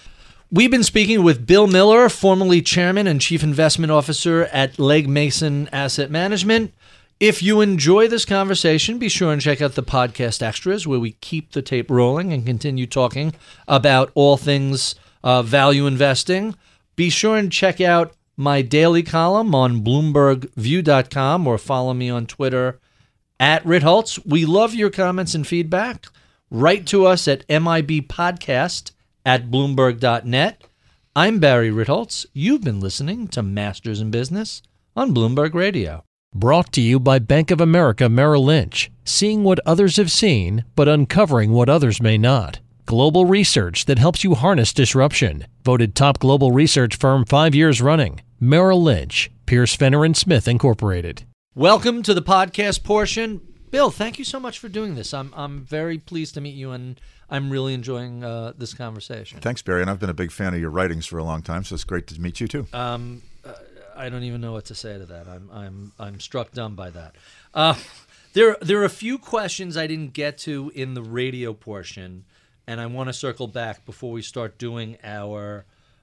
We've been speaking with Bill Miller, formerly chairman and chief investment officer at Legg Mason Asset Management. If you enjoy this conversation, be sure and check out the podcast extras, where we keep the tape rolling and continue talking about all things uh, value investing. Be sure and check out my daily column on Bloomberg View dot com, or follow me on Twitter at Ritholtz. We love your comments and feedback. Write to us at mibpodcast at bloomberg dot net. I'm Barry Ritholtz. You've been listening to Masters in Business on Bloomberg Radio. Brought to you by Bank of America Merrill Lynch. Seeing what others have seen, but uncovering what others may not. Global research that helps you harness disruption. Voted top global research firm five years running. Merrill Lynch, Pierce Fenner and Smith Incorporated. Welcome to the podcast portion. Bill, thank you so much for doing this. I'm I'm very pleased to meet you, and I'm really enjoying uh, this conversation. Thanks, Barry. And I've been a big fan of your writings for a long time, so it's great to meet you too. Um, uh, I don't even know what to say to that. I'm I'm I'm struck dumb by that. Uh, there there are a few questions I didn't get to in the radio portion, and I want to circle back before we start doing our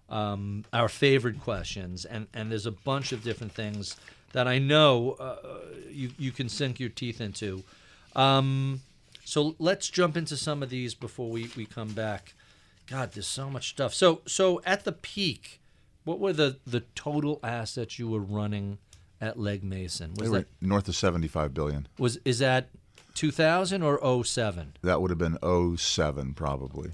um, our favorite questions. And, and there's a bunch of different things that I know uh, you you can sink your teeth into. Um, so let's jump into some of these before we, we come back. God, there's so much stuff. So so at the peak, what were the, the total assets you were running at Legg Mason? Was They were that north of seventy-five billion was is that two thousand or oh seven? That would have been oh seven probably.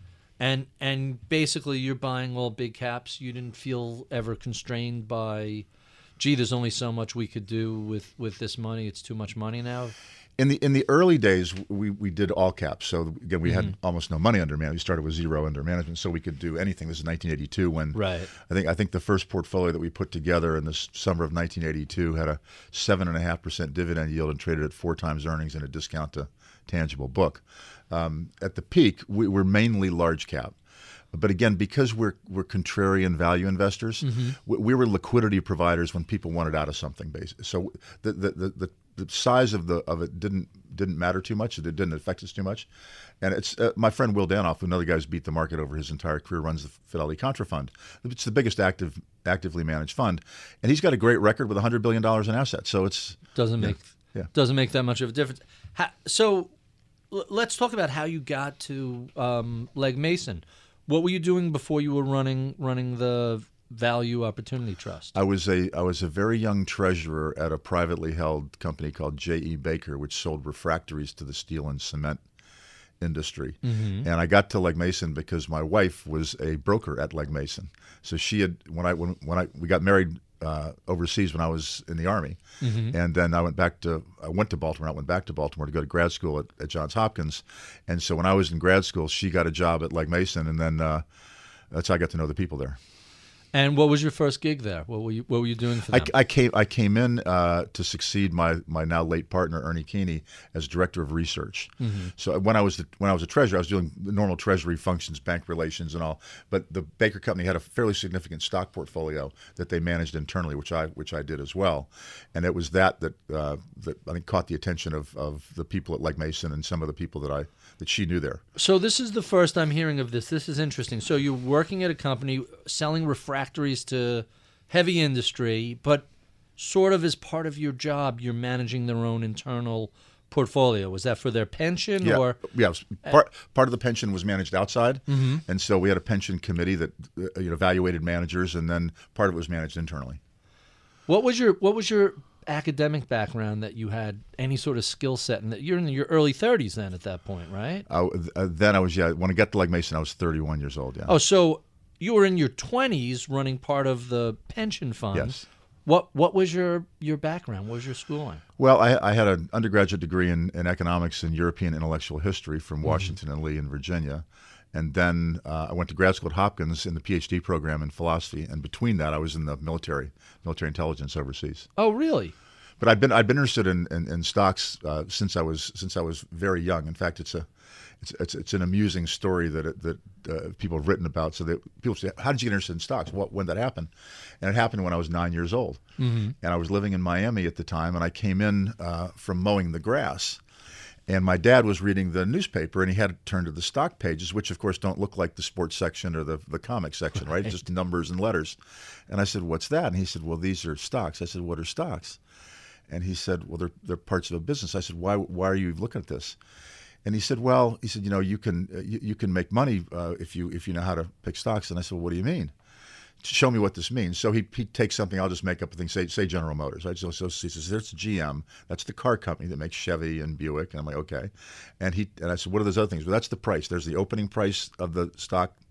And and basically you're buying all big caps. You didn't feel ever constrained by, gee, there's only so much we could do with, with this money. It's too much money now. In the in the early days, we, we did all caps. So again, we Mm-hmm. had almost no money under management. We started with zero under management, so we could do anything. This is nineteen eighty-two when Right. I think I think the first portfolio that we put together in the s- summer of nineteen eighty-two had a seven and a half percent dividend yield and traded at four times earnings and a discount to tangible book. Um, at the peak, we were mainly large cap. But again, because we're we're contrarian value investors, Mm-hmm. we, we were liquidity providers when people wanted out of something. Basically, so the the, the the the size of the of it didn't didn't matter too much. It didn't affect us too much. And it's uh, my friend Will Danoff, another guy who's beat the market over his entire career, runs the Fidelity Contra Fund. It's the biggest active actively managed fund, and he's got a great record with one hundred billion dollars in assets. So it's Doesn't make yeah. doesn't make that much of a difference. How, so l- let's talk about how you got to um, Legg Mason. What were you doing before you were running running the Value Opportunity Trust? I was a I was a very young treasurer at a privately held company called J E. Baker, which sold refractories to the steel and cement industry. Mm-hmm. And I got to Legg Mason because my wife was a broker at Legg Mason. So she had when I when, when I we got married uh, overseas when I was in the Army, Mm-hmm. and then I went back to I went to Baltimore. I went back to Baltimore to go to grad school at, at Johns Hopkins. And so when I was in grad school, she got a job at Legg Mason, and then uh, that's how I got to know the people there. And what was your first gig there? What were you What were you doing for I, them? I came I came in uh, to succeed my my now late partner Ernie Keeney as director of research. Mm-hmm. So when I was the, when I was a treasurer, I was doing the normal treasury functions, bank relations, and all. But the Baker Company had a fairly significant stock portfolio that they managed internally, which I which I did as well. And it was that that uh, that I think caught the attention of, of the people at Legg Mason and some of the people that I that she knew there. So this is the first I'm hearing of this. This is interesting. So you're working at a company selling refractories to heavy industry, but sort of as part of your job, you're managing their own internal portfolio. Was that for their pension Yeah, or? yeah. it was Part part of the pension was managed outside, Mm-hmm. and so we had a pension committee that uh, you know evaluated managers, and then part of it was managed internally. What was your What was your academic background that you had any sort of skill set? And that you're in your early thirties then at that point, right? I, uh, then I was yeah. When I got to Legg Mason, I was thirty-one years old. Yeah. Oh, so you were in your twenties running part of the pension fund. Yes. What What was your your background? What was your schooling? Well, I, I had an undergraduate degree in, in economics and European intellectual history from Washington and Lee in Virginia. And then uh, I went to grad school at Hopkins in the PhD program in philosophy. And between that, I was in the military, military intelligence overseas. Oh, really? But I've been I've been interested in in, in stocks uh, since I was since I was very young. In fact, it's a it's it's, it's an amusing story that it, that uh, people have written about. So that people say, "How did you get interested in stocks? What when did that happen?" And it happened when I was nine years old, mm-hmm. and I was living in Miami at the time. And I came in uh, from mowing the grass. And my dad was reading the newspaper, and he had to turn to the stock pages, which, of course, don't look like the sports section or the, the comic section, right? right? Just numbers and letters. And I said, "What's that?" And he said, "Well, these are stocks." I said, "What are stocks?" And he said, "Well, they're, they're parts of a business." I said, why, why are you looking at this? And he said, well, he said, you know, you can uh, you, you can make money uh, if you if you know how to pick stocks. And I said, well, what do you mean? Show me what this means. So he he takes something. I'll just make up a thing. Say say General Motors. Right? So, so he says, there's G M. That's the car company that makes Chevy and Buick. And I'm like, okay. And he and I said, what are those other things? Well, that's the price. There's the opening price of the stock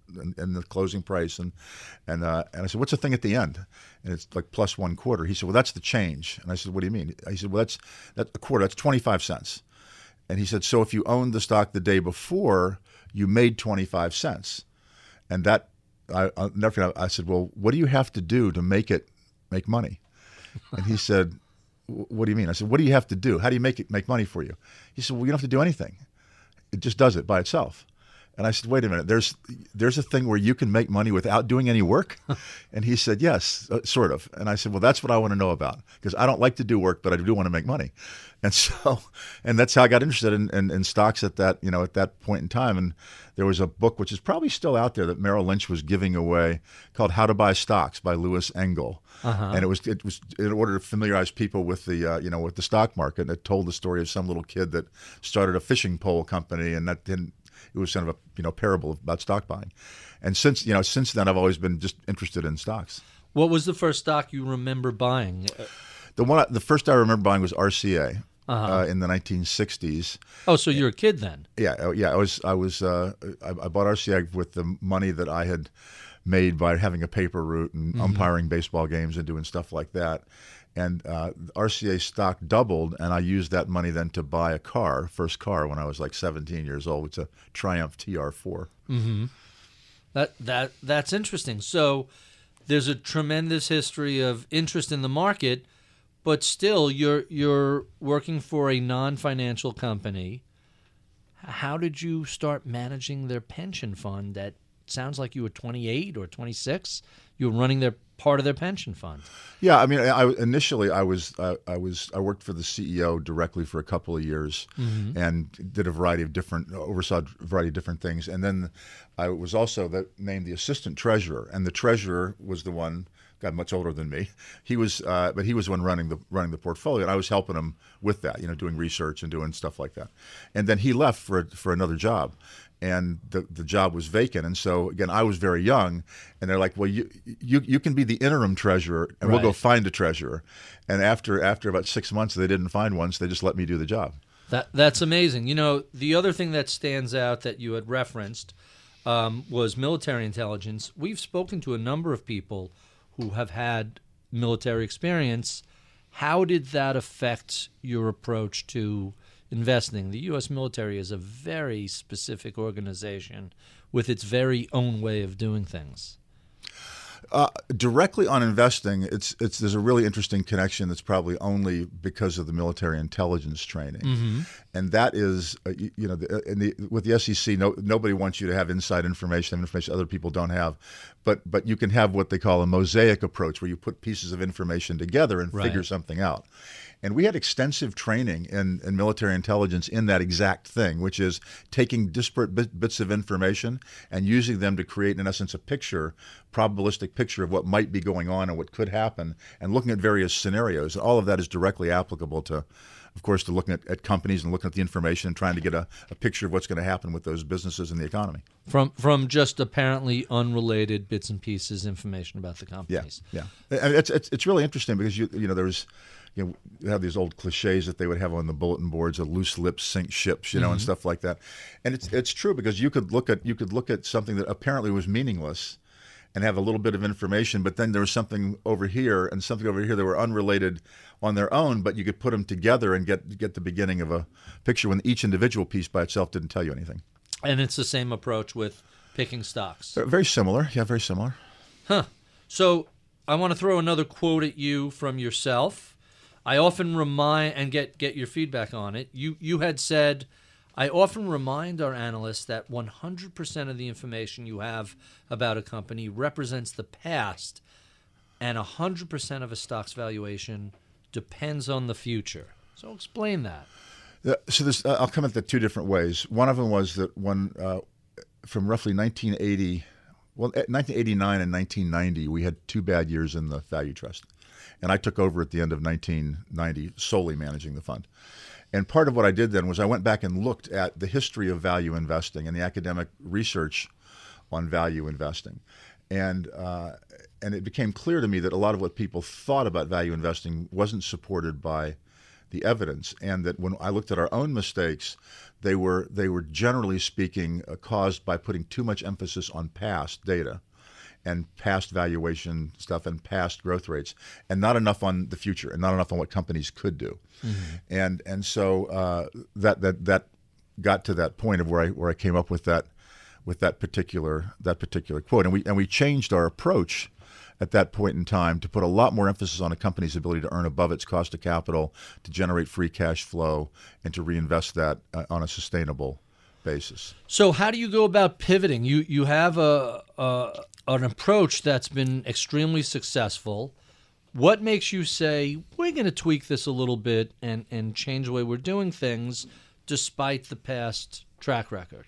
and, and the closing price, and and uh, and I said, what's the thing at the end? And it's like plus one quarter. He said, well, that's the change. And I said, what do you mean? He said, well, that's that's a quarter. That's twenty-five cents. And he said, so if you owned the stock the day before, you made twenty-five cents. And that, I, I'll never forget, I said, well, what do you have to do to make it make money? And he said, what do you mean? I said, what do you have to do? How do you make it make money for you? He said, well, you don't have to do anything. It just does it by itself. And I said, wait a minute, there's there's a thing where you can make money without doing any work? And he said, yes, uh, sort of. And I said, well, that's what I want to know about, because I don't like to do work, but I do want to make money. And so, and that's how I got interested in, in, in stocks at that, you know, at that point in time. And there was a book, which is probably still out there, that Merrill Lynch was giving away, called How to Buy Stocks by Louis Engel. Uh-huh. And it was it was in order to familiarize people with the uh, you know with the stock market. And it told the story of some little kid that started a fishing pole company, and that didn't. It was kind of a you know parable about stock buying. And since you know since then, I've always been just interested in stocks. What was the first stock you remember buying? The one, the first I remember buying was R C A. Uh-huh. Uh, in the nineteen sixties. Oh, so you're a kid then? Yeah, yeah. I was. I was. Uh, I, I bought R C A with the money that I had made by having a paper route and mm-hmm. umpiring baseball games and doing stuff like that. And uh, R C A stock doubled, and I used that money then to buy a car, first car, when I was like seventeen years old. It's a Triumph T R four. Mm-hmm. That that that's interesting. So there's a tremendous history of interest in the market. But still, you're you're working for a non-financial company. How did you start managing their pension fund? That sounds like you were twenty-eight or twenty-six. You were running their part of their pension fund. Yeah, I mean, I, initially I was uh, I was I worked for the C E O directly for a couple of years, mm-hmm. and did a variety of different oversaw a variety of different things. And then I was also the, named the assistant treasurer, and the treasurer was the one. Got much older than me. He was, uh, but he was the one running the running the portfolio, and I was helping him with that, you know, doing research and doing stuff like that. And then he left for for another job, and the the job was vacant. And so again, I was very young, and they're like, "Well, you you you can be the interim treasurer, and right. we'll go find a treasurer." And after after about six months, they didn't find one, so they just let me do the job. That that's amazing. You know, the other thing that stands out that you had referenced um, was military intelligence. We've spoken to a number of people who have had military experience. How did that affect your approach to investing? The U S military is a very specific organization with its very own way of doing things. Uh, directly on investing, it's it's there's a really interesting connection that's probably only because of the military intelligence training, mm-hmm. and that is, uh, you, you know, the, in the, with the S E C, no, nobody wants you to have inside information, information other people don't have, but but you can have what they call a mosaic approach, where you put pieces of information together and right. figure something out. And we had extensive training in, in military intelligence in that exact thing, which is taking disparate bit, bits of information and using them to create, in essence, a picture, probabilistic picture of what might be going on and what could happen, and looking at various scenarios. All of that is directly applicable to, of course, to looking at, at companies and looking at the information and trying to get a, a picture of what's going to happen with those businesses and the economy. From from just apparently unrelated bits and pieces information about the companies. Yeah, yeah. And it's, it's, it's really interesting because, you you know, there's, you know, you have these old cliches that they would have on the bulletin boards of loose lips sink ships, you know, mm-hmm. and stuff like that. And it's it's true, because you could look at you could look at something that apparently was meaningless and have a little bit of information, but then there was something over here and something over here that were unrelated on their own, but you could put them together and get get the beginning of a picture when each individual piece by itself didn't tell you anything. And it's the same approach with picking stocks. They're very similar. Yeah, very similar. Huh. So I want to throw another quote at you from yourself. I often remind, and get, get your feedback on it, you, you had said, I often remind our analysts that one hundred percent of the information you have about a company represents the past, and one hundred percent of a stock's valuation depends on the future. So explain that. Uh, so this, uh, I'll come at that two different ways. One of them was that when, uh, from roughly nineteen eighty, well, nineteen eighty-nine and nineteen ninety, we had two bad years in the value trust. And I took over at the end of nineteen ninety, solely managing the fund. And part of what I did then was I went back and looked at the history of value investing and the academic research on value investing. And uh, and it became clear to me that a lot of what people thought about value investing wasn't supported by the evidence, and that when I looked at our own mistakes, they were they were generally speaking uh, caused by putting too much emphasis on past data and past valuation stuff and past growth rates, and not enough on the future, and not enough on what companies could do. Mm-hmm. And and so uh, that that that got to that point of where I where I came up with that with that particular that particular quote, and we and we changed our approach at that point in time to put a lot more emphasis on a company's ability to earn above its cost of capital, to generate free cash flow, and to reinvest that uh, on a sustainable basis. So how do you go about pivoting? You you have a, a an approach that's been extremely successful. What makes you say, we're going to tweak this a little bit and, and change the way we're doing things despite the past track record?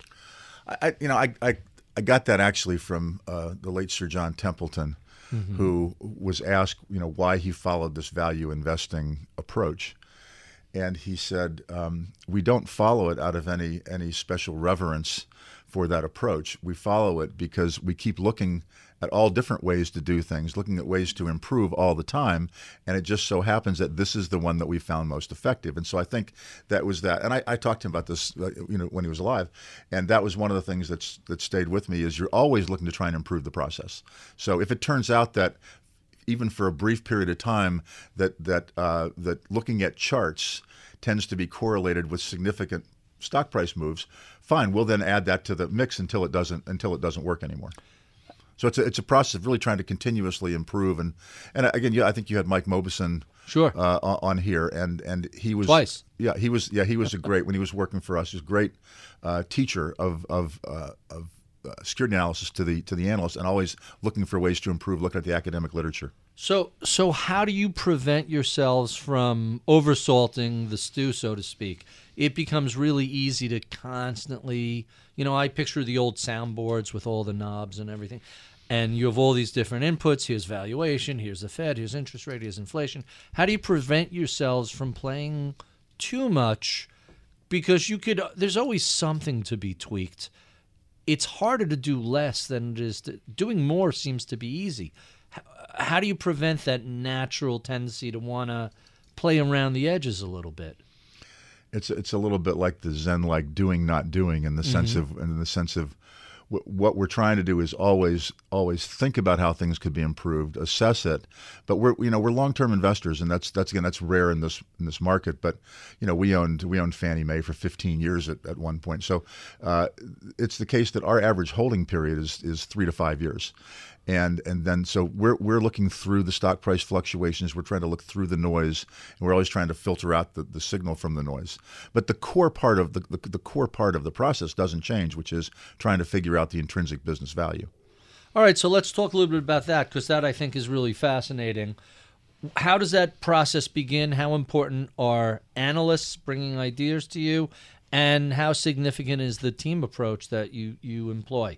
I, you know, I, I, I got that actually from uh, the late Sir John Templeton, mm-hmm. who was asked, you know, why he followed this value investing approach. And he said, um, we don't follow it out of any any special reverence for that approach. We follow it because we keep looking at all different ways to do things, looking at ways to improve all the time. And it just so happens that this is the one that we found most effective. And so I think that was that. And I, I talked to him about this, uh, you know, when he was alive. And that was one of the things that's that stayed with me, is you're always looking to try and improve the process. So if it turns out that even for a brief period of time, that that uh, that looking at charts tends to be correlated with significant stock price moves, fine, we'll then add that to the mix until it doesn't until it doesn't work anymore. So it's a, it's a process of really trying to continuously improve. And and again, yeah, I think you had Mike Mobison sure uh, on here, and and he was twice. Yeah, he was yeah he was a great when he was working for us. He was a great uh, teacher of of uh, of uh, security analysis to the to the analysts, and always looking for ways to improve, looking at the academic literature. So so how do you prevent yourselves from oversalting the stew, so to speak? It becomes really easy to constantly, you know, I picture the old soundboards with all the knobs and everything, and you have all these different inputs. Here's valuation, here's the Fed, here's interest rate, here's inflation. How do you prevent yourselves from playing too much? Because you could, there's always something to be tweaked. It's harder to do less than it is to, doing more seems to be easy. How, how do you prevent that natural tendency to want to play around the edges a little bit? It's it's a little bit like the Zen-like doing, not doing, in the mm-hmm. sense of in the sense of w- what we're trying to do is always always think about how things could be improved, assess it. But we're you know we're long-term investors, and that's that's again that's rare in this in this market. But you know we owned we owned Fannie Mae for fifteen years at, at one point. So uh, it's the case that our average holding period is is three to five years. And and then so we're we're looking through the stock price fluctuations. We're trying to look through the noise, and we're always trying to filter out the, the signal from the noise. But the core part of the, the the core part of the process doesn't change, which is trying to figure out the intrinsic business value. All right, so let's talk a little bit about that, because that I think is really fascinating. How does that process begin? How important are analysts bringing ideas to you, and how significant is the team approach that you you employ?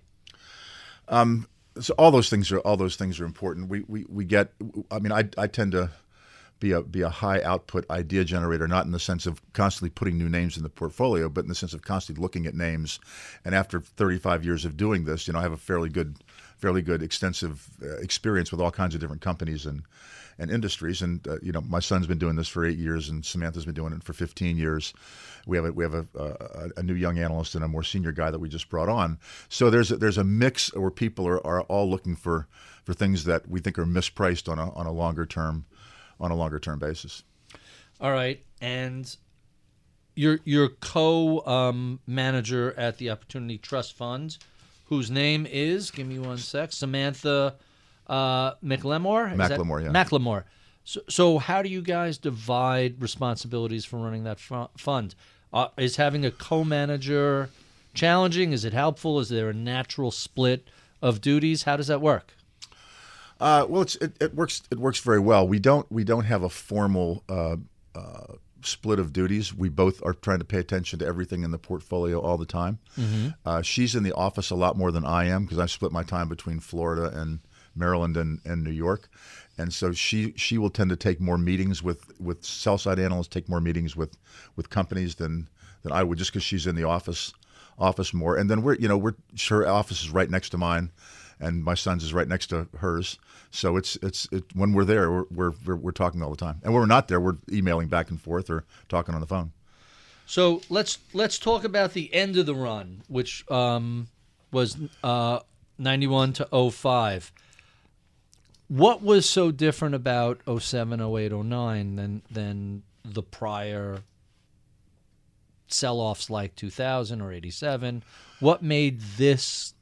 Um. So all those things are all those things are important. We we, we get. I mean, I I tend to be a be a high output idea generator, not in the sense of constantly putting new names in the portfolio, but in the sense of constantly looking at names. And after thirty-five years of doing this, you know, I have a fairly good, fairly good extensive uh, experience with all kinds of different companies and and industries. And uh, you know, my son's been doing this for eight years, and Samantha's been doing it for fifteen years. We have a, we have a, a, a new young analyst and a more senior guy that we just brought on. So there's a, there's a mix where people are, are all looking for, for things that we think are mispriced on a on a longer term on a longer term basis. All right, and your your co um, manager at the Opportunity Trust Fund, whose name is, give me one sec, Samantha uh, McLemore. McLemore, yeah. McLemore. So, so how do you guys divide responsibilities for running that fund? Uh, is having a co-manager challenging? Is it helpful? Is there a natural split of duties? How does that work? Uh, well, it's, it, it works. It works very well. We don't we don't have a formal uh, uh, split of duties. We both are trying to pay attention to everything in the portfolio all the time. Mm-hmm. Uh, she's in the office a lot more than I am, because I split my time between Florida and Maryland and, and New York. And so she she will tend to take more meetings with, with sell-side analysts, take more meetings with, with companies than than I would, just because she's in the office office more. And then we're you know we're her office is right next to mine, and my son's is right next to hers. So it's it's it, when we're there, we're, we're we're we're talking all the time, and when we're not there, we're emailing back and forth or talking on the phone. So let's let's talk about the end of the run, which um, was uh, ninety-one to oh five. What was so different about oh seven, oh eight, oh nine than than the prior sell-offs like two thousand or eighty-seven? What made this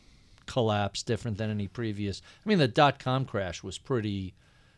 collapse different than any previous? I mean, the dot-com crash was pretty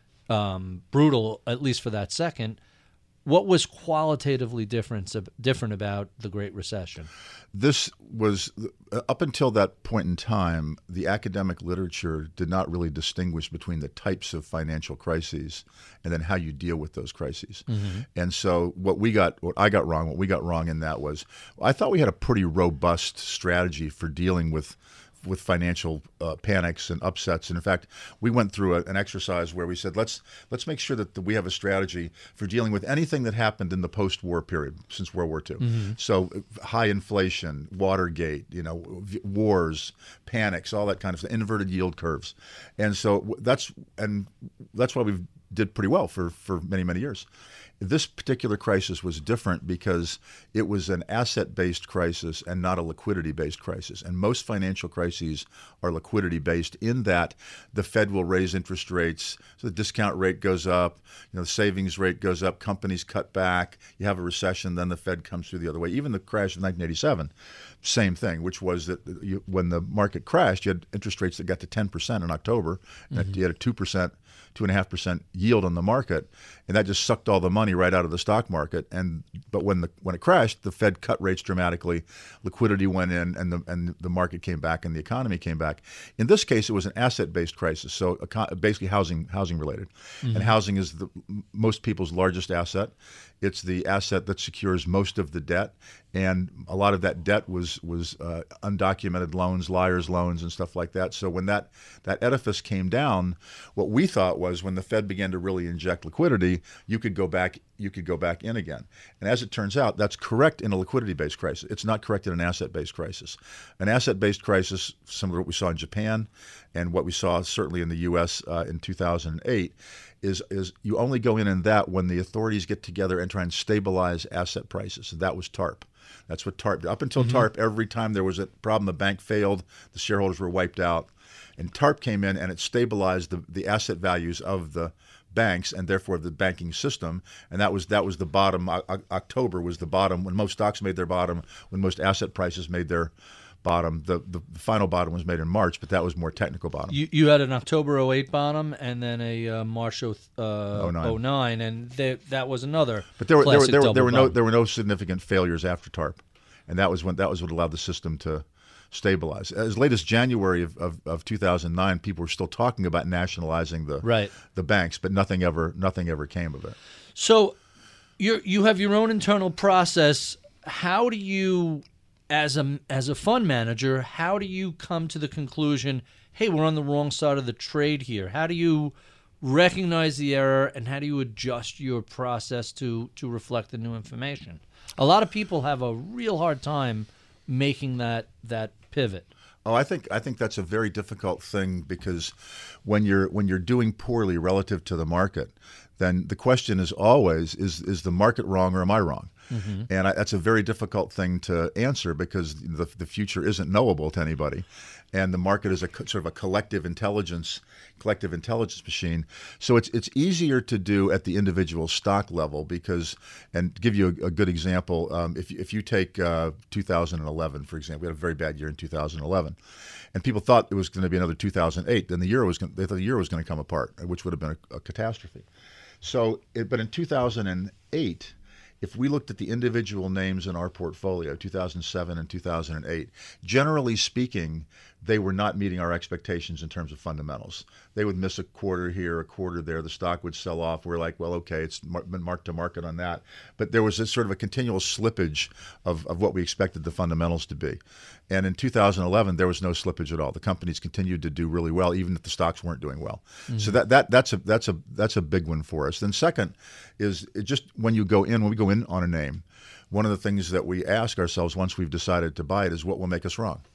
um, brutal, at least for that second. What was qualitatively different different about the Great Recession? This was, up until that point in time, the academic literature did not really distinguish between the types of financial crises and then how you deal with those crises. Mm-hmm. And so what we got, what I got wrong, what we got wrong in that was, I thought we had a pretty robust strategy for dealing with with financial uh, panics and upsets. And in fact, we went through a, an exercise where we said, let's let's make sure that the, we have a strategy for dealing with anything that happened in the post-war period since World War Two. Mm-hmm. So high inflation, Watergate, you know, wars, panics, all that kind of stuff, inverted yield curves. And so that's and that's why we did pretty well for, for many, many years. This particular crisis was different because it was an asset-based crisis and not a liquidity-based crisis. And most financial crises are liquidity-based in that the Fed will raise interest rates, so the discount rate goes up, you know, the savings rate goes up, companies cut back, you have a recession, then the Fed comes through the other way. Even the crash of nineteen eighty-seven, same thing, which was that you, when the market crashed, you had interest rates that got to ten percent in October, and mm-hmm. you had a two percent two and a half percent yield on the market, and that just sucked all the money right out of the stock market. And but when the when it crashed, the Fed cut rates dramatically, liquidity went in, and the and the market came back, and the economy came back. In this case, it was an asset-based crisis, so basically housing housing related, mm-hmm. and housing is the, most people's largest asset. It's the asset that secures most of the debt, and a lot of that debt was was uh, undocumented loans, liars' loans, and stuff like that. So when that that edifice came down, what we thought was when the Fed began to really inject liquidity, you could go back you could go back in again. And as it turns out, that's correct in a liquidity-based crisis. It's not correct in an asset-based crisis. An asset-based crisis, similar to what we saw in Japan and what we saw certainly in the U S uh, in two thousand eight, is is you only go in in that when the authorities get together and try and stabilize asset prices. And that was TARP. That's what TARP did. Up until mm-hmm. TARP, every time there was a problem, the bank failed, the shareholders were wiped out. And TARP came in and it stabilized the, the asset values of the banks and therefore the banking system. And that was that was the bottom. O- October was the bottom when most stocks made their bottom, when most asset prices made their bottom. The, the the final bottom was made in March, but that was more technical bottom. You you had an October oh eight bottom and then a uh, March uh, oh nine, and they, that was another. But there were there were there were, there were no bottom. there were no significant failures after TARP, and that was when that was what allowed the system to stabilize. As late as January of, of, of two thousand nine, people were still talking about nationalizing the right. the banks, but nothing ever nothing ever came of it. So you you have your own internal process. How do you, as a as a fund manager, how do you come to the conclusion, hey, we're on the wrong side of the trade here? How do you recognize the error, and how do you adjust your process to to reflect the new information? A lot of people have a real hard time making that that pivot. Oh, I think I think that's a very difficult thing because when you're when you're doing poorly relative to the market, then the question is always is is the market wrong or am I wrong? Mm-hmm. And I, that's a very difficult thing to answer because the the future isn't knowable to anybody, and the market is a sort of a collective intelligence collective intelligence machine. So it's it's easier to do at the individual stock level because, and to give you a, a good example, um, if if you take uh, two thousand eleven for example, we had a very bad year in two thousand eleven, and people thought it was going to be another two thousand eight. Then the euro was going, they thought the euro was going to come apart, which would have been a, a catastrophe. So, it, but in two thousand eight. If we looked at the individual names in our portfolio, two thousand seven and two thousand eight, generally speaking, they were not meeting our expectations in terms of fundamentals. They would miss a quarter here, a quarter there. The stock would sell off. We're like, well, okay, it's been marked to market on that. But there was this sort of a continual slippage of, of what we expected the fundamentals to be. And in two thousand eleven, there was no slippage at all. The companies continued to do really well, even if the stocks weren't doing well. Mm-hmm. So that, that that's a that's a that's a big one for us. Then second is it just when you go in, when we go in on a name, one of the things that we ask ourselves once we've decided to buy it is what will make us wrong.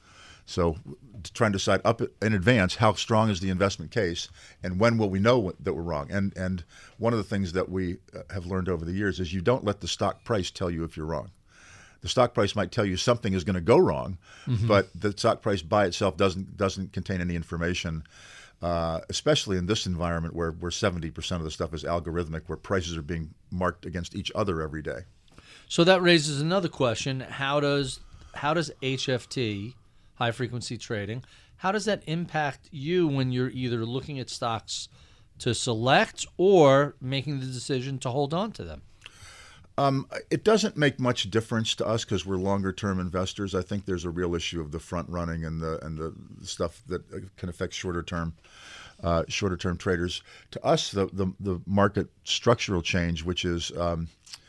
So trying to decide up in advance how strong is the investment case and when will we know that we're wrong. And and one of the things that we have learned over the years is you don't let the stock price tell you if you're wrong. The stock price might tell you something is going to go wrong, mm-hmm. but the stock price by itself doesn't doesn't contain any information, uh, especially in this environment where, where seventy percent of the stuff is algorithmic, where prices are being marked against each other every day. So that raises another question. How does how does H F T, high frequency trading, how does that impact you when you're either looking at stocks to select or making the decision to hold on to them? Um, it doesn't make much difference to us because we're longer-term investors. I think there's a real issue of the front running and the and the stuff that can affect shorter-term uh, shorter-term traders. To us, the, the the market structural change, which is um,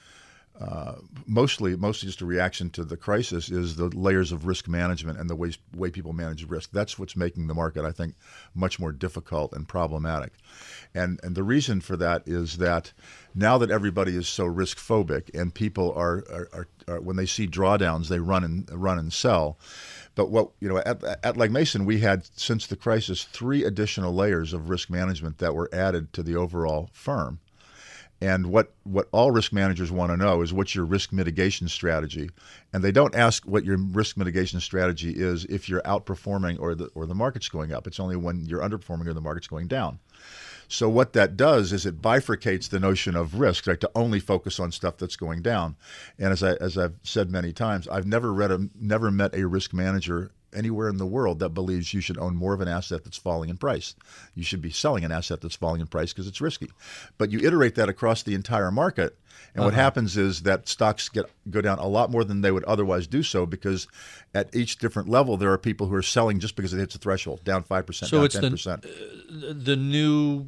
uh, mostly mostly just a reaction to the crisis, is the layers of risk management and the way way people manage risk. That's what's making the market, I think, much more difficult and problematic. And and the reason for that is that now that everybody is so risk phobic and people are, are, are, are when they see drawdowns, they run and run and sell. But what you know at, at Legg Mason, we had since the crisis three additional layers of risk management that were added to the overall firm. And what, what all risk managers want to know is what's your risk mitigation strategy. And they don't ask what your risk mitigation strategy is if you're outperforming or the or the market's going up. It's only when you're underperforming or the market's going down. So what that does is it bifurcates the notion of risk, right, to only focus on stuff that's going down. And as I as I've said many times, I've never read a never met a risk manager anywhere in the world that believes you should own more of an asset that's falling in price. You should be selling an asset that's falling in price because it's risky. But you iterate that across the entire market, and uh-huh. what happens is that stocks get go down a lot more than they would otherwise do so because at each different level there are people who are selling just because it hits a threshold, down five percent, so down it's ten percent. The, uh, the new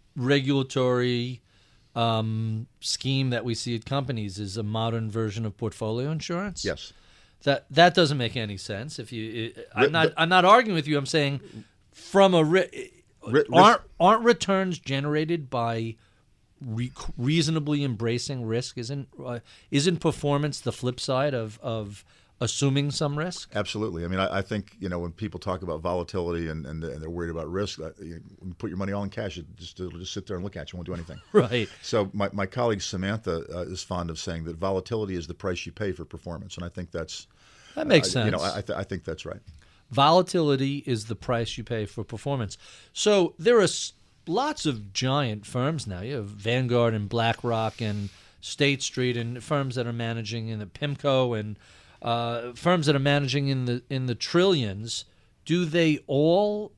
regulatory um, scheme that we see at companies is a modern version of portfolio insurance. Yes. That that doesn't make any sense. If you, I'm not I'm not arguing with you. I'm saying from a ri- aren't aren't returns generated by re- reasonably embracing risk? Isn't uh, isn't performance the flip side of of assuming some risk? Absolutely. I mean, I, I think, you know, when people talk about volatility and, and, and they're worried about risk, uh, you put your money all in cash, it just, it'll just sit there and look at you. It won't do anything. Right. So my, my colleague Samantha uh, is fond of saying that volatility is the price you pay for performance. And I think that's... That makes uh, sense. You know, I, th- I think that's right. Volatility is the price you pay for performance. So there are s- lots of giant firms now. You have Vanguard and BlackRock and State Street and firms that are managing in the PIMCO and Uh, firms that are managing in the in the trillions. Do they all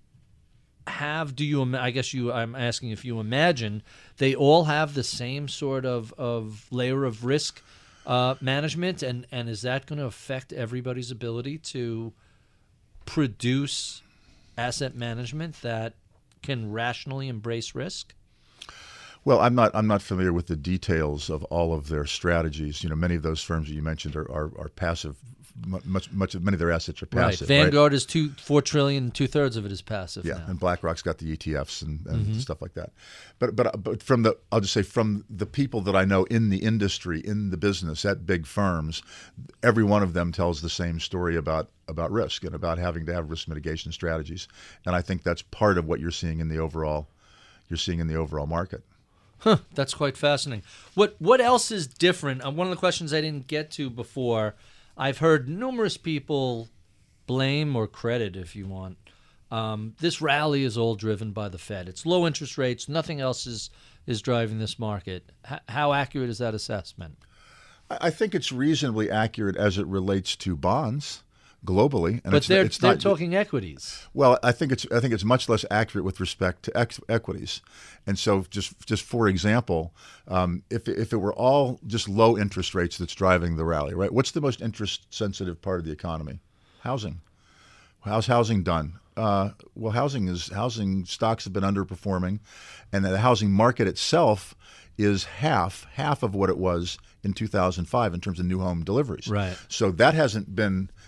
have? Do you? I guess you. I'm asking if you imagine they all have the same sort of, of layer of risk uh, management, and, and is that going to affect everybody's ability to produce asset management that can rationally embrace risk? Well, I'm not. I'm not familiar with the details of all of their strategies. You know, many of those firms that you mentioned are are, are passive. Much, much, many of their assets are passive. Right. Vanguard right? is two, four trillion. Two thirds of it is passive. Yeah, now. and BlackRock's got the E T Fs and, and mm-hmm. stuff like that. But but but from the, I'll just say from the people that I know in the industry, in the business, at big firms, every one of them tells the same story about about risk and about having to have risk mitigation strategies. And I think that's part of what you're seeing in the overall, you're seeing in the overall market. Huh, that's quite fascinating. What what else is different? Uh, one of the questions I didn't get to before, I've heard numerous people blame or credit, if you want, um, this rally is all driven by the Fed. It's low interest rates. Nothing else is, is driving this market. H- how accurate is that assessment? I think it's reasonably accurate as it relates to bonds globally, and but it's, they're it's they're not, talking equities. Well, I think it's I think it's much less accurate with respect to ex- equities, and so just just for example, um, if if it were all just low interest rates that's driving the rally, right? What's the most interest sensitive part of the economy? Housing. How's housing done? Uh, well, housing is housing stocks have been underperforming, and the housing market itself is half half of what it was in two thousand five in terms of new home deliveries. Right. So that hasn't been,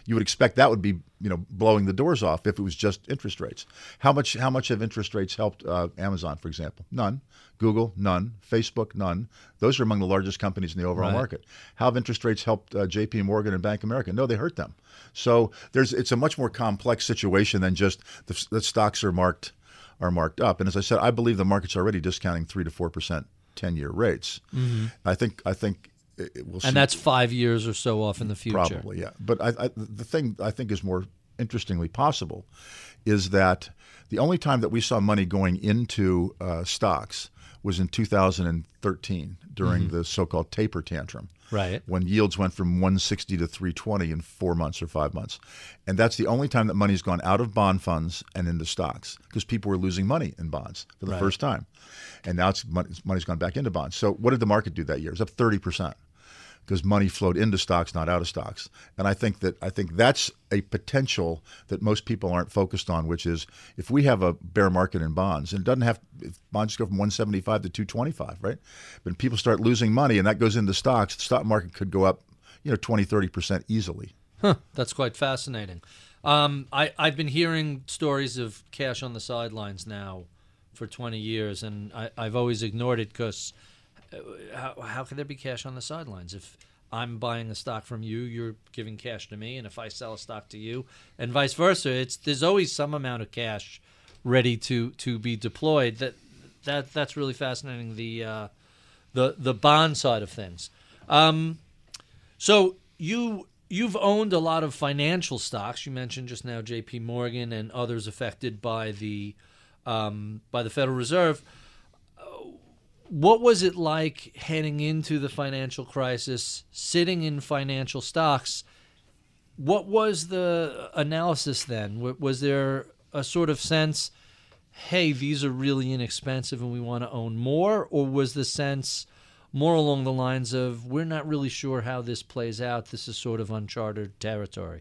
you would expect that would be, you know, blowing the doors off if it was just interest rates. How much how much have interest rates helped uh, Amazon, for example? None. Google, none. Facebook, none. Those are among the largest companies in the overall Right. market. How have interest rates helped uh, J P Morgan and Bank of America? No, they hurt them. So there's it's a much more complex situation than just the, the stocks are marked are marked up. And as I said, I believe the market's already discounting three to four percent ten-year rates. Mm-hmm. I think I think it, it will. And see, that's five years or so off in the future. probably, yeah. But I, I, the thing I think is more interestingly possible is that the only time that we saw money going into uh, stocks was in two thousand thirteen during mm-hmm. the so-called taper tantrum. Right. When yields went from one sixty to three twenty in four months or five months. And that's the only time that money's gone out of bond funds and into stocks because people were losing money in bonds for the Right. first time. And now it's money's gone back into bonds. So what did the market do that year? It was up thirty percent because money flowed into stocks, not out of stocks. And I think that I think that's a potential that most people aren't focused on, which is if we have a bear market in bonds, and it doesn't have if bonds go from one seventy-five to two twenty-five, right? But people start losing money and that goes into stocks, the stock market could go up, you know, twenty, thirty percent easily. Huh, that's quite fascinating. Um, I, I've been hearing stories of cash on the sidelines now for twenty years, and I, I've always ignored it because how, how can there be cash on the sidelines? If I'm buying a stock from you, you're giving cash to me, and if I sell a stock to you, and vice versa, it's there's always some amount of cash ready to, to be deployed. That that that's really fascinating. The uh, the the bond side of things. Um, so you you've owned a lot of financial stocks. You mentioned just now J P Morgan and others affected by the um, by the Federal Reserve. What was it like heading into the financial crisis, sitting in financial stocks? What was the analysis then? Was there a sort of sense, hey, these are really inexpensive and we want to own more? Or was the sense more along the lines of, we're not really sure how this plays out, this is sort of uncharted territory?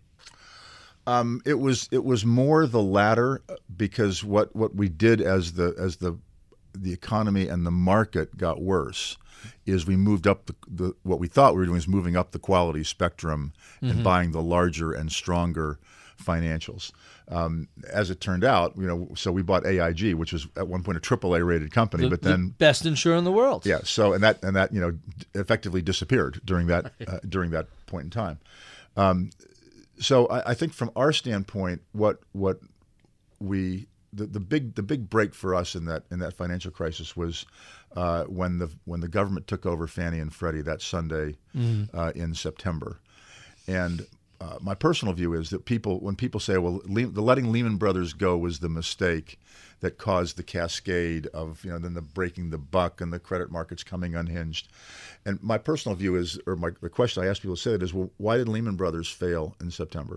Um, it was it was more the latter because what, what we did as the as the the economy and the market got worse is we moved up the, the what we thought we were doing is moving up the quality spectrum mm-hmm. and buying the larger and stronger financials. Um, as it turned out, you know, so we bought A I G, which was at one point a triple A rated company, the, but then the best insurer in the world. Yeah. So and that and that you know effectively disappeared during that uh, during that point in time. Um, so I, I think from our standpoint, what what we The, the big the big break for us in that in that financial crisis was uh, when the when the government took over Fannie and Freddie that Sunday mm. uh, in September, and uh, my personal view is that people when people say, well, Le- the letting Lehman Brothers go was the mistake that caused the cascade of you know then the breaking the buck and the credit markets coming unhinged, and my personal view is or my the question I ask people to say that is, well, why did Lehman Brothers fail in September?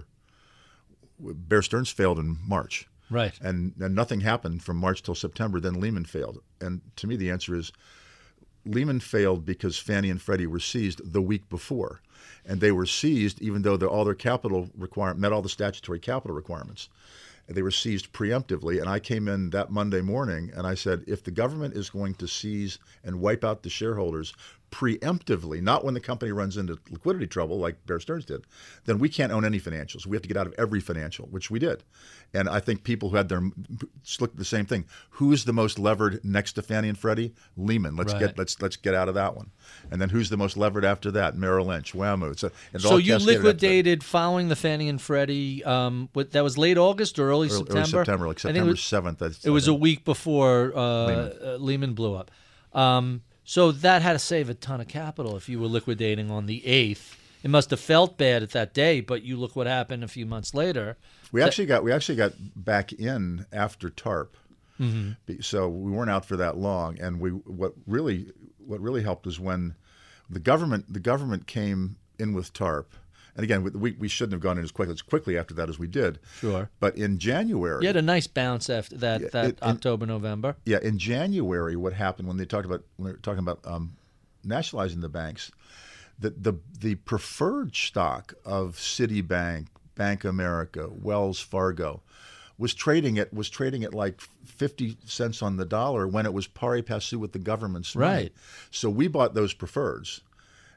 Bear Stearns failed in March. Right. And, and nothing happened from March till September. Then Lehman failed. And to me, the answer is Lehman failed because Fannie and Freddie were seized the week before. And they were seized even though the, all their capital requirement met all the statutory capital requirements. They were seized preemptively. And I came in that Monday morning and I said, if the government is going to seize and wipe out the shareholders preemptively, not when the company runs into liquidity trouble like Bear Stearns did, then we can't own any financials. We have to get out of every financial, which we did. And I think people who had their looked at the same thing. Who's the most levered next to Fannie and Freddie? Lehman. Let's right. get let's let's get out of that one. And then who's the most levered after that? Merrill Lynch, WAMU. It's a, it's so all you cascaded liquidated following the Fannie and Freddie. Um, what, that was late August or early, early September. Early September, like September seventh. It was a week before uh, Lehman. Uh, Lehman blew up. Um, So that had to save a ton of capital if you were liquidating on the eighth. It must have felt bad at that day, but you look what happened a few months later. We that, actually got we actually got back in after TARP, mm-hmm. so we weren't out for that long. And we what really what really helped was when the government the government came in with TARP. And again, we we shouldn't have gone in as quickly as quickly after that as we did. Sure. But in January, you had a nice bounce after that. Yeah, that it, October, November. Yeah, in January, what happened when they talked about when they were talking about um, nationalizing the banks, the the the preferred stock of Citibank, Bank of America, Wells Fargo, was trading at was trading at like fifty cents on the dollar when it was pari passu with the government's money. Right. So we bought those preferreds.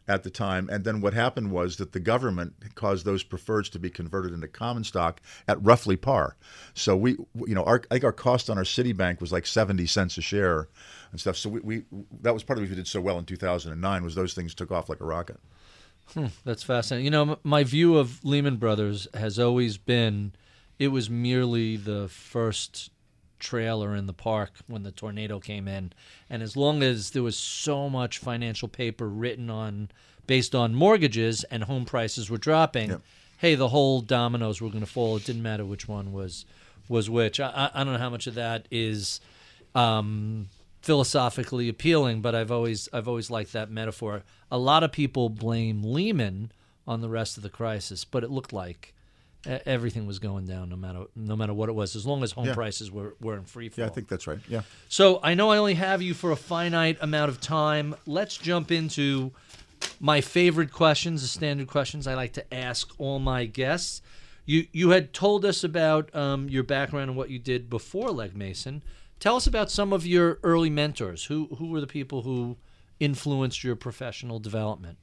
at the time. And then what happened was that the government caused those preferreds to be converted into common stock at roughly par. So we, you know, our, I think our cost on our Citibank was like seventy cents a share and stuff. So we, we that was part of what we did so well in two thousand nine was those things took off like a rocket. Hmm, that's fascinating. You know, m- my view of Lehman Brothers has always been it was merely the first trailer in the park when the tornado came in, and as long as there was so much financial paper written on based on mortgages and home prices were dropping, Yep. hey, the whole dominoes were going to fall. It didn't matter which one was was which. I, I don't know how much of that is um, philosophically appealing, but I've always I've always liked that metaphor. A lot of people blame Lehman on the rest of the crisis, but it looked like everything was going down no matter no matter what it was, as long as home Yeah. prices were, were in free fall. Yeah, I think that's right. Yeah. So I know I only have you for a finite amount of time. Let's jump into my favorite questions, the standard questions I like to ask all my guests. You you had told us about um, your background and what you did before Legg Mason. Tell us about some of your early mentors. Who who were the people who influenced your professional development?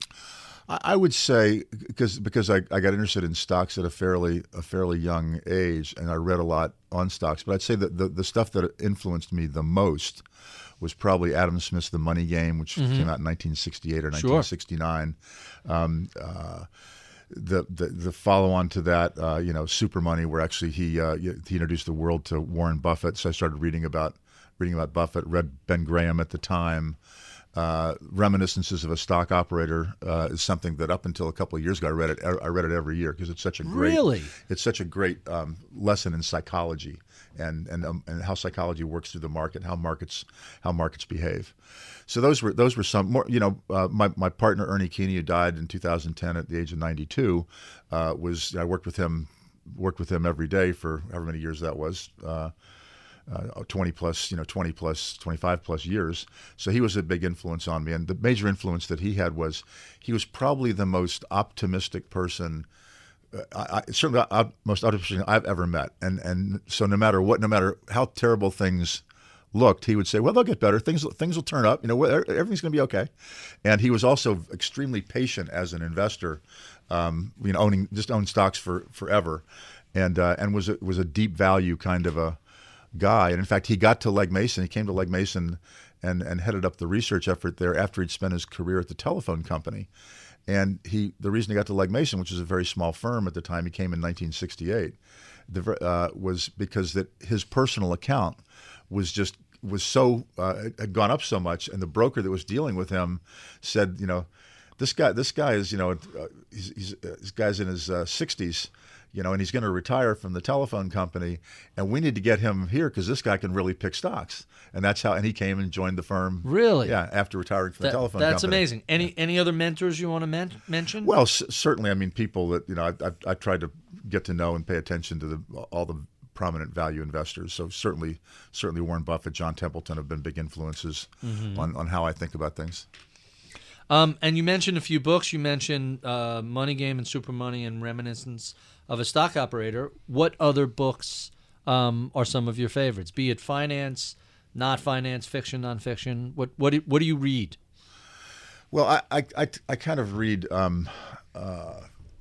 I would say because because I, I got interested in stocks at a fairly a fairly young age, and I read a lot on stocks. But I'd say that the, the stuff that influenced me the most was probably Adam Smith's The Money Game, which mm-hmm. came out in nineteen sixty-eight or nineteen sixty-nine. Sure. Um, uh, the, the the follow on to that, uh, you know, Super Money, where actually he uh, he introduced the world to Warren Buffett. So I started reading about reading about Buffett. Read Ben Graham at the time. Uh, Reminiscences of a Stock Operator uh, is something that up until a couple of years ago I read it. I read it every year because it's such a great, really, it's such a great um, lesson in psychology and and um, and how psychology works through the market, how markets how markets behave. So those were those were some more. You know, uh, my my partner Ernie Keeney, who died in two thousand ten at the age of ninety-two, uh, was I worked with him worked with him every day for however many years that was. Uh, Uh, twenty plus, you know, twenty plus, twenty-five plus years. So he was a big influence on me. And the major influence that he had was he was probably the most optimistic person, uh, I, I, certainly the most optimistic I've ever met. And and so no matter what, no matter how terrible things looked, he would say, well, they'll get better. Things things will turn up. You know, everything's going to be okay. And he was also extremely patient as an investor, um, you know, owning just owned stocks for forever, and uh, and was a, was a deep value kind of a guy. And in fact, he got to Legg Mason. He came to Legg Mason and, and headed up the research effort there after he'd spent his career at the telephone company. And he, the reason he got to Legg Mason, which was a very small firm at the time, he came in nineteen sixty-eight, the, uh, was because that his personal account was just was so uh, had gone up so much, and the broker that was dealing with him said, you know, this guy, this guy is, you know, uh, he's, he's uh, this guy's in his uh, sixties. You know, and he's going to retire from the telephone company, and we need to get him here because this guy can really pick stocks. And that's how. And he came and joined the firm. Really? Yeah, after retiring from that, the telephone that's company. That's amazing. Any any other mentors you want to men- mention? Well, c- certainly. I mean, people that you know, I, I, I tried to get to know and pay attention to the all the prominent value investors. So certainly, certainly Warren Buffett, John Templeton have been big influences mm-hmm. on on how I think about things. Um, and you mentioned a few books. You mentioned uh, Money Game and Super Money and Reminiscence of a Stock Operator. What other books um, are some of your favorites? Be it finance, not finance, fiction, nonfiction. What what do, what do you read? Well, I I, I, I kind of read. Um, uh,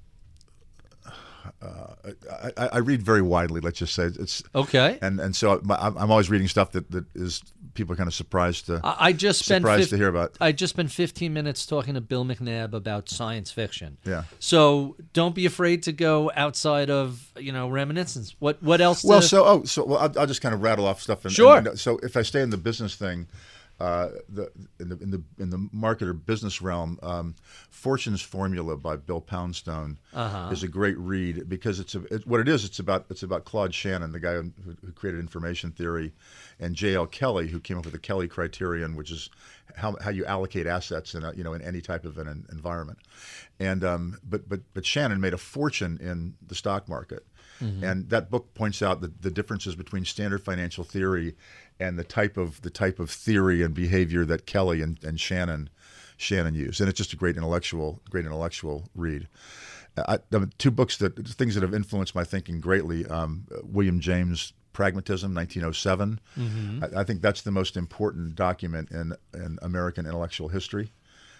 Uh, I, I read very widely. Let's just say it's okay, and and so I'm always reading stuff that, that is people are kind of surprised to. I just spent surprised fif- to hear about. I just spent fifteen minutes talking to Bill McNabb about science fiction. Yeah. So don't be afraid to go outside of you know Reminiscence. What what else? Well, to... so oh, so well, I'll, I'll just kind of rattle off stuff. And, sure. And, so if I stay in the business thing. Uh, the, in the in the in the market or business realm, um, Fortune's Formula by Bill Poundstone uh-huh. is a great read because it's a, it, what it is. It's about it's about Claude Shannon, the guy who, who created information theory, and J L Kelly, who came up with the Kelly criterion, which is how how you allocate assets in a, you know in any type of an environment. And um, but but but Shannon made a fortune in the stock market. Mm-hmm. And that book points out the, the differences between standard financial theory and the type of the type of theory and behavior that Kelly and, and Shannon Shannon use. And it's just a great intellectual great intellectual read. I, I, two books that things that have influenced my thinking greatly. Um, William James' Pragmatism, nineteen oh seven. Mm-hmm. I, I think that's the most important document in in American intellectual history.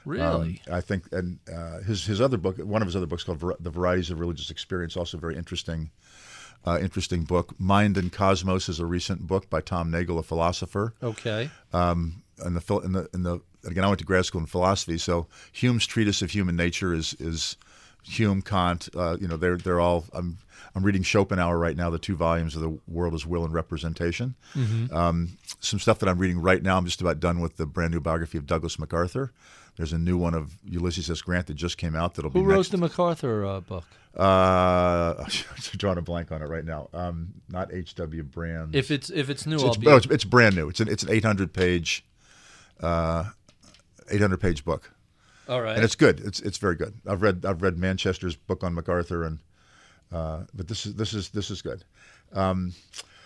Really? Um, I think, and uh, his his other book, one of his other books called Var- The Varieties of Religious Experience, also very interesting, uh, interesting book. Mind and Cosmos is a recent book by Tom Nagel, a philosopher. Okay. Um, and the phil- in the in the again, I went to grad school in philosophy, so Hume's Treatise of Human Nature is is Hume, Kant. Uh, you know, they're they're all. I'm I'm reading Schopenhauer right now, the two volumes of The World as Will and Representation. Mm-hmm. Um, some stuff that I'm reading right now. I'm just about done with the brand new biography of Douglas MacArthur. There's a new one of Ulysses S. Grant that just came out. That'll Who be wrote next. the MacArthur uh, book? Uh, I'm drawing a blank on it right now. Um, not H W Brands. If it's if it's new, it's, I'll it's, be. oh, it's, it's brand new. It's an it's an eight hundred page, uh, eight hundred page book. All right. And it's good. It's it's very good. I've read I've read Manchester's book on MacArthur, and uh, but this is this is this is good. Um,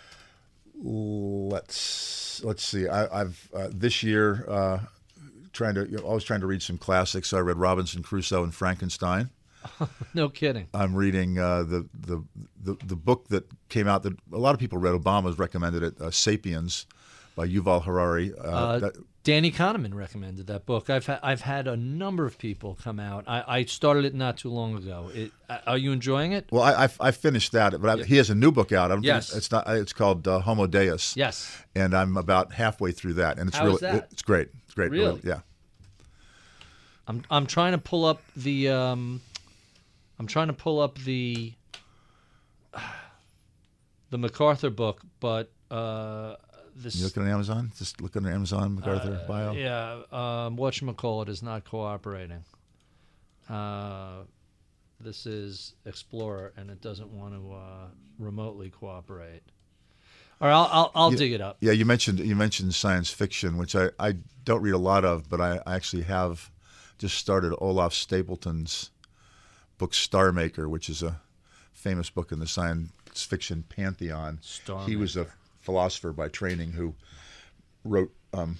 let's let's see. I, I've uh, this year uh, trying to you know, always trying to read some classics. So I read Robinson Crusoe and Frankenstein. No kidding. I'm reading uh, the, the the the book that came out that a lot of people read. Obama's recommended it, uh, *Sapiens* by Yuval Harari. Uh, Uh, that, Danny Kahneman recommended that book. I've ha- I've had a number of people come out. I, I started it not too long ago. It, uh, are you enjoying it? well, I, I I finished that, but I, he has a new book out. I don't Yes. think it's not. It's called uh, *Homo Deus*. Yes. And I'm about halfway through that, and it's How really is that? it's great. It's great. Really? yeah. I'm I'm trying to pull up the um, I'm trying to pull up the the MacArthur book, but uh, this You looking at Amazon? Just looking at Amazon MacArthur bio. yeah, um, whatchamacallit is not cooperating. Uh, this is Explorer, and it doesn't want to uh, remotely cooperate. All right, I'll I'll, I'll dig it up. Yeah, you mentioned you mentioned science fiction, which I, I don't read a lot of, but I, I actually have just started Olaf Stapleton's book Star Maker, which is a famous book in the science fiction pantheon. Star he was a philosopher by training who wrote um,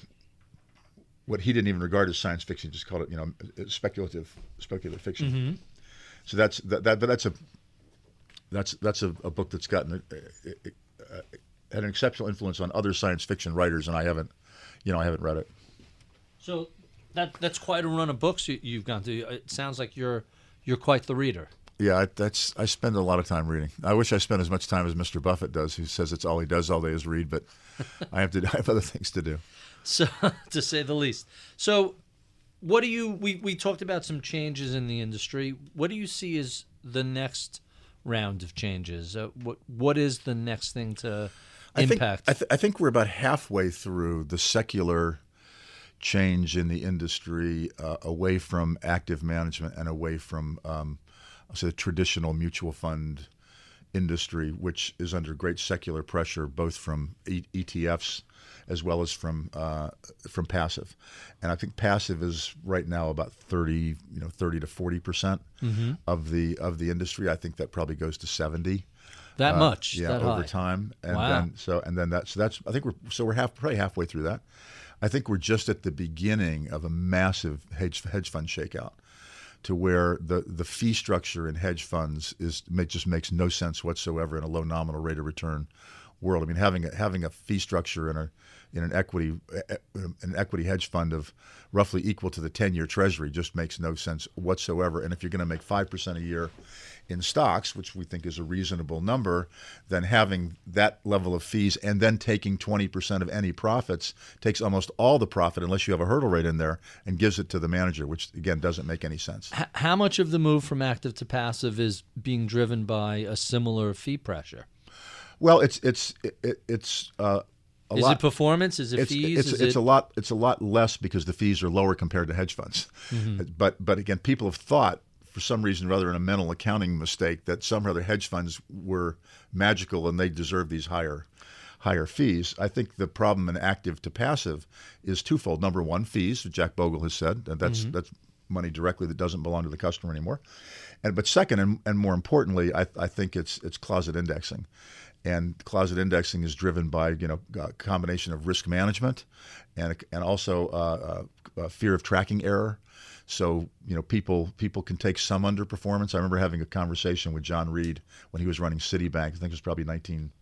what he didn't even regard as science fiction, just called it, you know, speculative speculative fiction. Mm-hmm. So that's that, that that's a that's that's a, a book that's gotten a, a, a, had an exceptional influence on other science fiction writers, and I haven't, you know, I haven't read it. So that that's quite a run of books you, you've gone through. It sounds like you're you're quite the reader. Yeah, I, that's I spend a lot of time reading. I wish I spent as much time as Mister Buffett does, who says it's all he does all day is read, but I have to I have other things to do. So to say the least. So what do you we, we talked about some changes in the industry. What do you see as the next round of changes? Uh, what what is the next thing to impact? I think, I, th- I think we're about halfway through the secular change in the industry uh, away from active management and away from um, I'll say the traditional mutual fund industry, which is under great secular pressure, both from e- ETFs as well as from uh, from passive. And I think passive is right now about thirty, you know, thirty to forty percent Mm-hmm. of the of the industry. I think that probably goes to seventy. that Uh, much? yeah, that over high? time, and Wow. then so and then that's so that's I think we're so we're half probably halfway through that. I think we're just at the beginning of a massive hedge hedge fund shakeout, to where the the fee structure in hedge funds is it just makes no sense whatsoever in a low nominal rate of return world. I mean, having a, having a fee structure in a in an equity an equity hedge fund of roughly equal to the ten-year Treasury just makes no sense whatsoever. And if you're going to make five percent a year in stocks, which we think is a reasonable number, then having that level of fees and then taking twenty percent of any profits takes almost all the profit, unless you have a hurdle rate in there, and gives it to the manager, which again doesn't make any sense. H- how much of the move from active to passive is being driven by a similar fee pressure? Well, it's it's it, it's uh, a Is lot. it performance? Is it It's, fees? it's, is it's it... a lot. It's a lot less because the fees are lower compared to hedge funds. Mm-hmm. But but again, people have thought for some reason or other in a mental accounting mistake that some other hedge funds were magical and they deserve these higher higher fees. I think the problem in active to passive is twofold. Number one, fees. Jack Bogle has said that that's Mm-hmm. that's money directly that doesn't belong to the customer anymore. And but second, and, and more importantly, I, I think it's it's closet indexing. And closet indexing is driven by you know a combination of risk management and and also uh, uh, fear of tracking error. So you know people people can take some underperformance. I remember having a conversation with John Reed when he was running Citibank. I think it was probably nineteen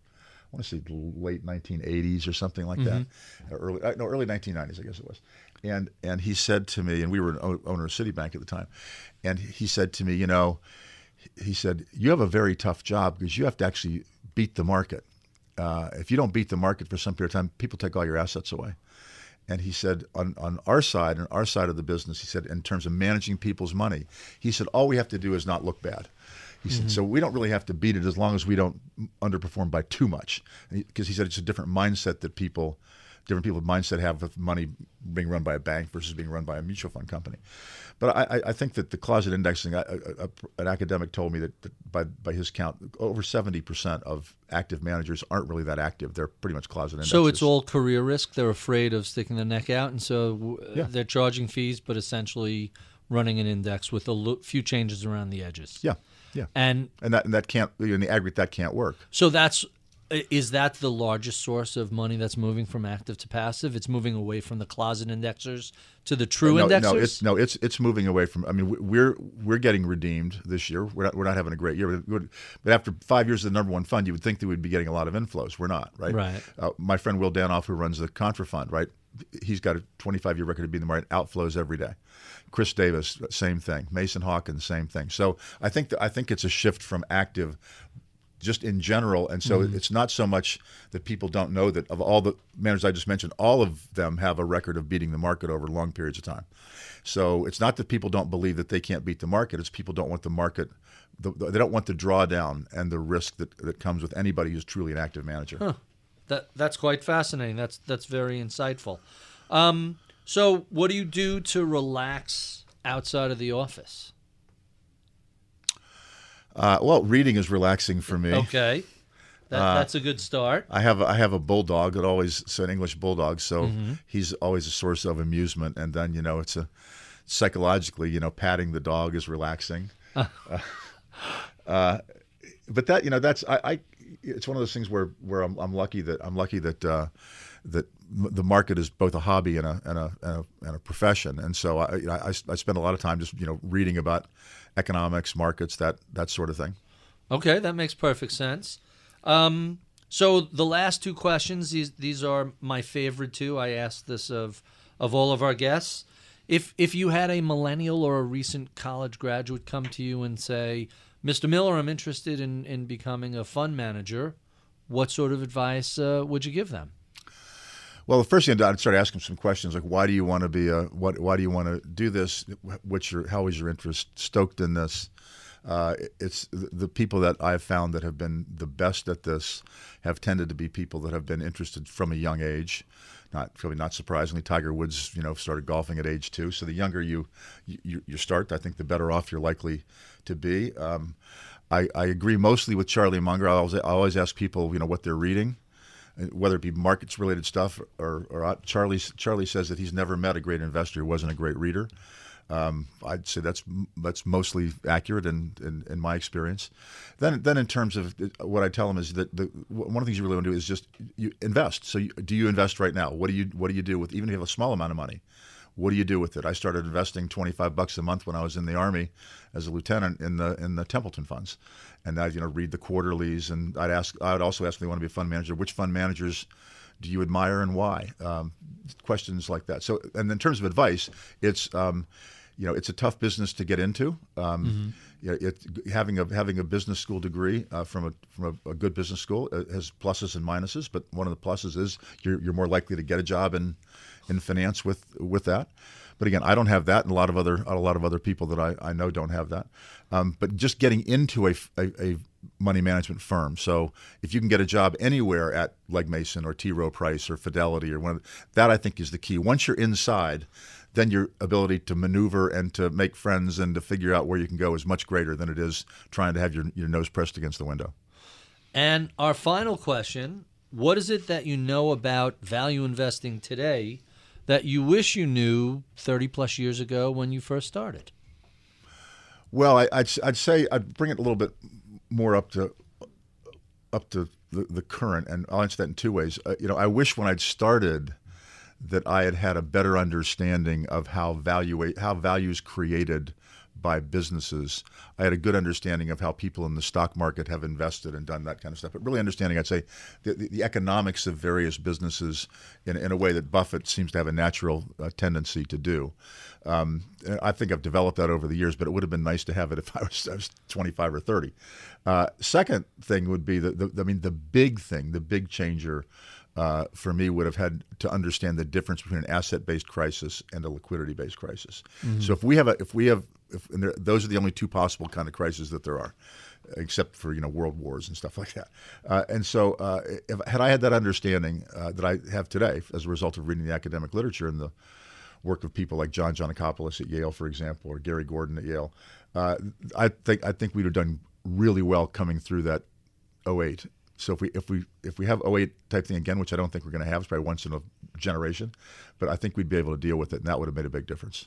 want to say late nineteen eighties or something like mm-hmm. that, or early no early nineteen nineties, I guess it was. And and he said to me, and we were an owner of Citibank at the time, and he said to me, you know, he said, you have a very tough job because you have to actually beat the market. Uh, if you don't beat the market for some period of time, people take all your assets away. And he said, on, on our side, on our side of the business, he said, in terms of managing people's money, he said, all we have to do is not look bad. He said, mm-hmm. so we don't really have to beat it as long as we don't underperform by too much. Because he, he said it's a different mindset that people, different people with mindset have with money being run by a bank versus being run by a mutual fund company. But I, I think that the closet indexing, a, a, a, an academic told me that, that by, by his count, over seventy percent of active managers aren't really that active. They're pretty much closet indexers. So it's all career risk. They're afraid of sticking their neck out, and so uh, yeah. they're charging fees, but essentially running an index with a lo- few changes around the edges. Yeah, yeah. And and that and that can't, in the aggregate, that can't work. So that's is that the largest source of money that's moving from active to passive? It's moving away from the closet indexers to the true no, indexers. No, it's no, it's it's moving away from. I mean, we're we're getting redeemed this year. We're not we're not having a great year, but, but after five years of the number one fund, you would think that we'd be getting a lot of inflows. We're not, right? Right. Uh, my friend Will Danoff, who runs the Contra Fund, right? He's got a twenty-five year record of being the market outflows every day. Chris Davis, same thing. Mason Hawkins, same thing. So I think that, I think it's a shift from active, just in general, and so mm-hmm. it's not so much that people don't know that of all the managers I just mentioned, all of them have a record of beating the market over long periods of time. So it's not that people don't believe that they can't beat the market; it's people don't want the market. The, the, they don't want the drawdown and the risk that, that comes with anybody who's truly an active manager. Huh. That that's quite fascinating. That's that's very insightful. Um, so, what do you do to relax outside of the office? Uh, well, reading is relaxing for me. Okay, that, uh, that's a good start. I have I have a bulldog that always, so an English bulldog, so mm-hmm. he's always a source of amusement. And then you know, it's a psychologically, you know, patting the dog is relaxing. uh, uh, but that you know, that's I, I. It's one of those things where where I'm, I'm lucky that I'm lucky that uh, that the market is both a hobby and a and a and a, and a profession. And so I, I I spend a lot of time just you know reading about economics, markets, that that sort of thing. Okay, that makes perfect sense. Um, so the last two questions, these these are my favorite two. I asked this of of all of our guests. If if you had a millennial or a recent college graduate come to you and say, Mister Miller, I'm interested in, in becoming a fund manager, what sort of advice uh, would you give them? Well, the first thing I'd start asking some questions like, why do you want to be a what? Why do you want to do this? What's your how is your interest stoked in this? Uh, it's the people that I've found that have been the best at this have tended to be people that have been interested from a young age. Not probably not surprisingly, Tiger Woods, you know, started golfing at age two. So the younger you you, you start, I think the better off you're likely to be. Um, I, I agree mostly with Charlie Munger. I always I always ask people, you know, what they're reading, whether it be markets related stuff or or Charlie Charlie says that he's never met a great investor who wasn't a great reader. Um, I'd say that's that's mostly accurate in, in, in my experience. Then then in terms of what I tell them is that the, one of the things you really want to do is just you invest. So you, do you invest right now? What do you what do you do with even if you have a small amount of money? What do you do with it? I started investing twenty-five bucks a month when I was in the Army as a lieutenant in the in the Templeton funds, and I'd you know read the quarterlies, and I'd ask I'd also ask if they want to be a fund manager, which fund managers do you admire and why? Um, questions like that. So, and in terms of advice, it's um, you know it's a tough business to get into. Um, mm-hmm. you know, it, having a having a business school degree uh, from a from a, a good business school uh, has pluses and minuses. But one of the pluses is you're you're more likely to get a job in in finance with with that. But again, I don't have that, and a lot of other a lot of other people that I, I know don't have that. Um, but just getting into a, a, a money management firm. So if you can get a job anywhere at Legg Mason or T. Rowe Price or Fidelity or one of the, that, I think is the key. Once you're inside, then your ability to maneuver and to make friends and to figure out where you can go is much greater than it is trying to have your, your nose pressed against the window. And our final question, what is it that you know about value investing today that you wish you knew thirty plus years ago when you first started? Well, I, I'd, I'd say I'd bring it a little bit more up to up to the, the current, and I'll answer that in two ways. Uh, you know, I wish when I'd started that I had had a better understanding of how value how value is created buy businesses. I had a good understanding of how people in the stock market have invested and done that kind of stuff. But really understanding, I'd say, the, the, the economics of various businesses in, in a way that Buffett seems to have a natural uh, tendency to do. Um, I think I've developed that over the years, but it would have been nice to have it if I was, I was twenty-five or thirty. Uh, second thing would be, the, the I mean, the big thing, the big changer uh, for me would have had to understand the difference between an asset-based crisis and a liquidity-based crisis. Mm-hmm. So if we have a, if we have, if, and there, those are the only two possible kind of crises that there are, except for, you know, world wars and stuff like that. Uh, and so uh, if, had I had that understanding uh, that I have today as a result of reading the academic literature and the work of people like John Giannakopoulos at Yale, for example, or Gary Gordon at Yale, uh, I think I think we'd have done really well coming through that oh eight. So if we if we if we have oh eight type thing again, which I don't think we're going to have, it's probably once in a generation, but I think we'd be able to deal with it, and that would have made a big difference.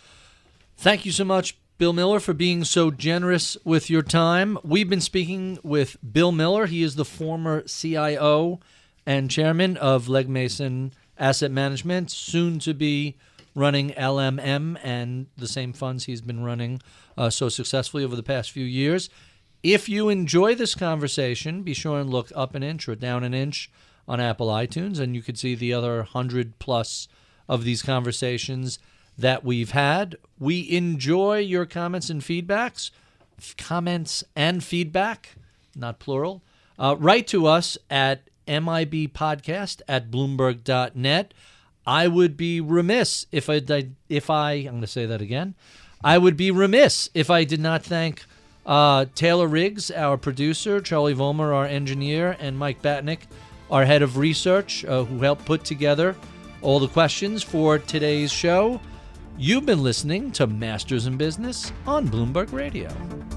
Thank you so much, Bill Miller, for being so generous with your time. We've been speaking with Bill Miller. He is the former C I O and chairman of Legg Mason Asset Management, soon to be running L M M and the same funds he's been running uh, so successfully over the past few years. If you enjoy this conversation, be sure and look up an inch or down an inch on Apple iTunes, and you can see the other hundred plus of these conversations that we've had. We enjoy your comments and feedbacks, comments and feedback, not plural. Uh, write to us at mibpodcast at bloomberg dot net. I would be remiss if I, if I, I'm going to say that again. I would be remiss if I did not thank uh, Taylor Riggs, our producer, Charlie Vollmer, our engineer, and Mike Batnick, our head of research, uh, who helped put together all the questions for today's show. You've been listening to Masters in Business on Bloomberg Radio.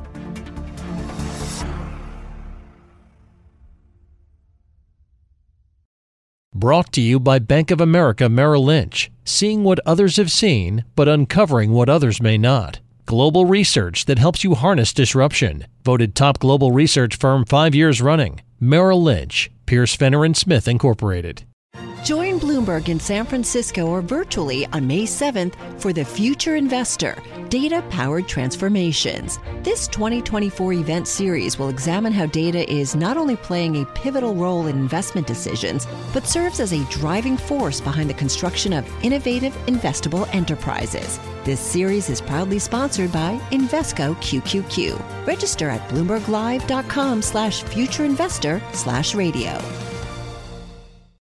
Brought to you by Bank of America Merrill Lynch. Seeing what others have seen, but uncovering what others may not. Global research that helps you harness disruption. Voted top global research firm five years running. Merrill Lynch, Pierce, Fenner and Smith, Incorporated. Join Bloomberg in San Francisco or virtually on May seventh for The Future Investor, Data-Powered Transformations. This twenty twenty-four event series will examine how data is not only playing a pivotal role in investment decisions, but serves as a driving force behind the construction of innovative, investable enterprises. This series is proudly sponsored by Invesco Q Q Q. Register at bloomberg live dot com slash future investor slash radio.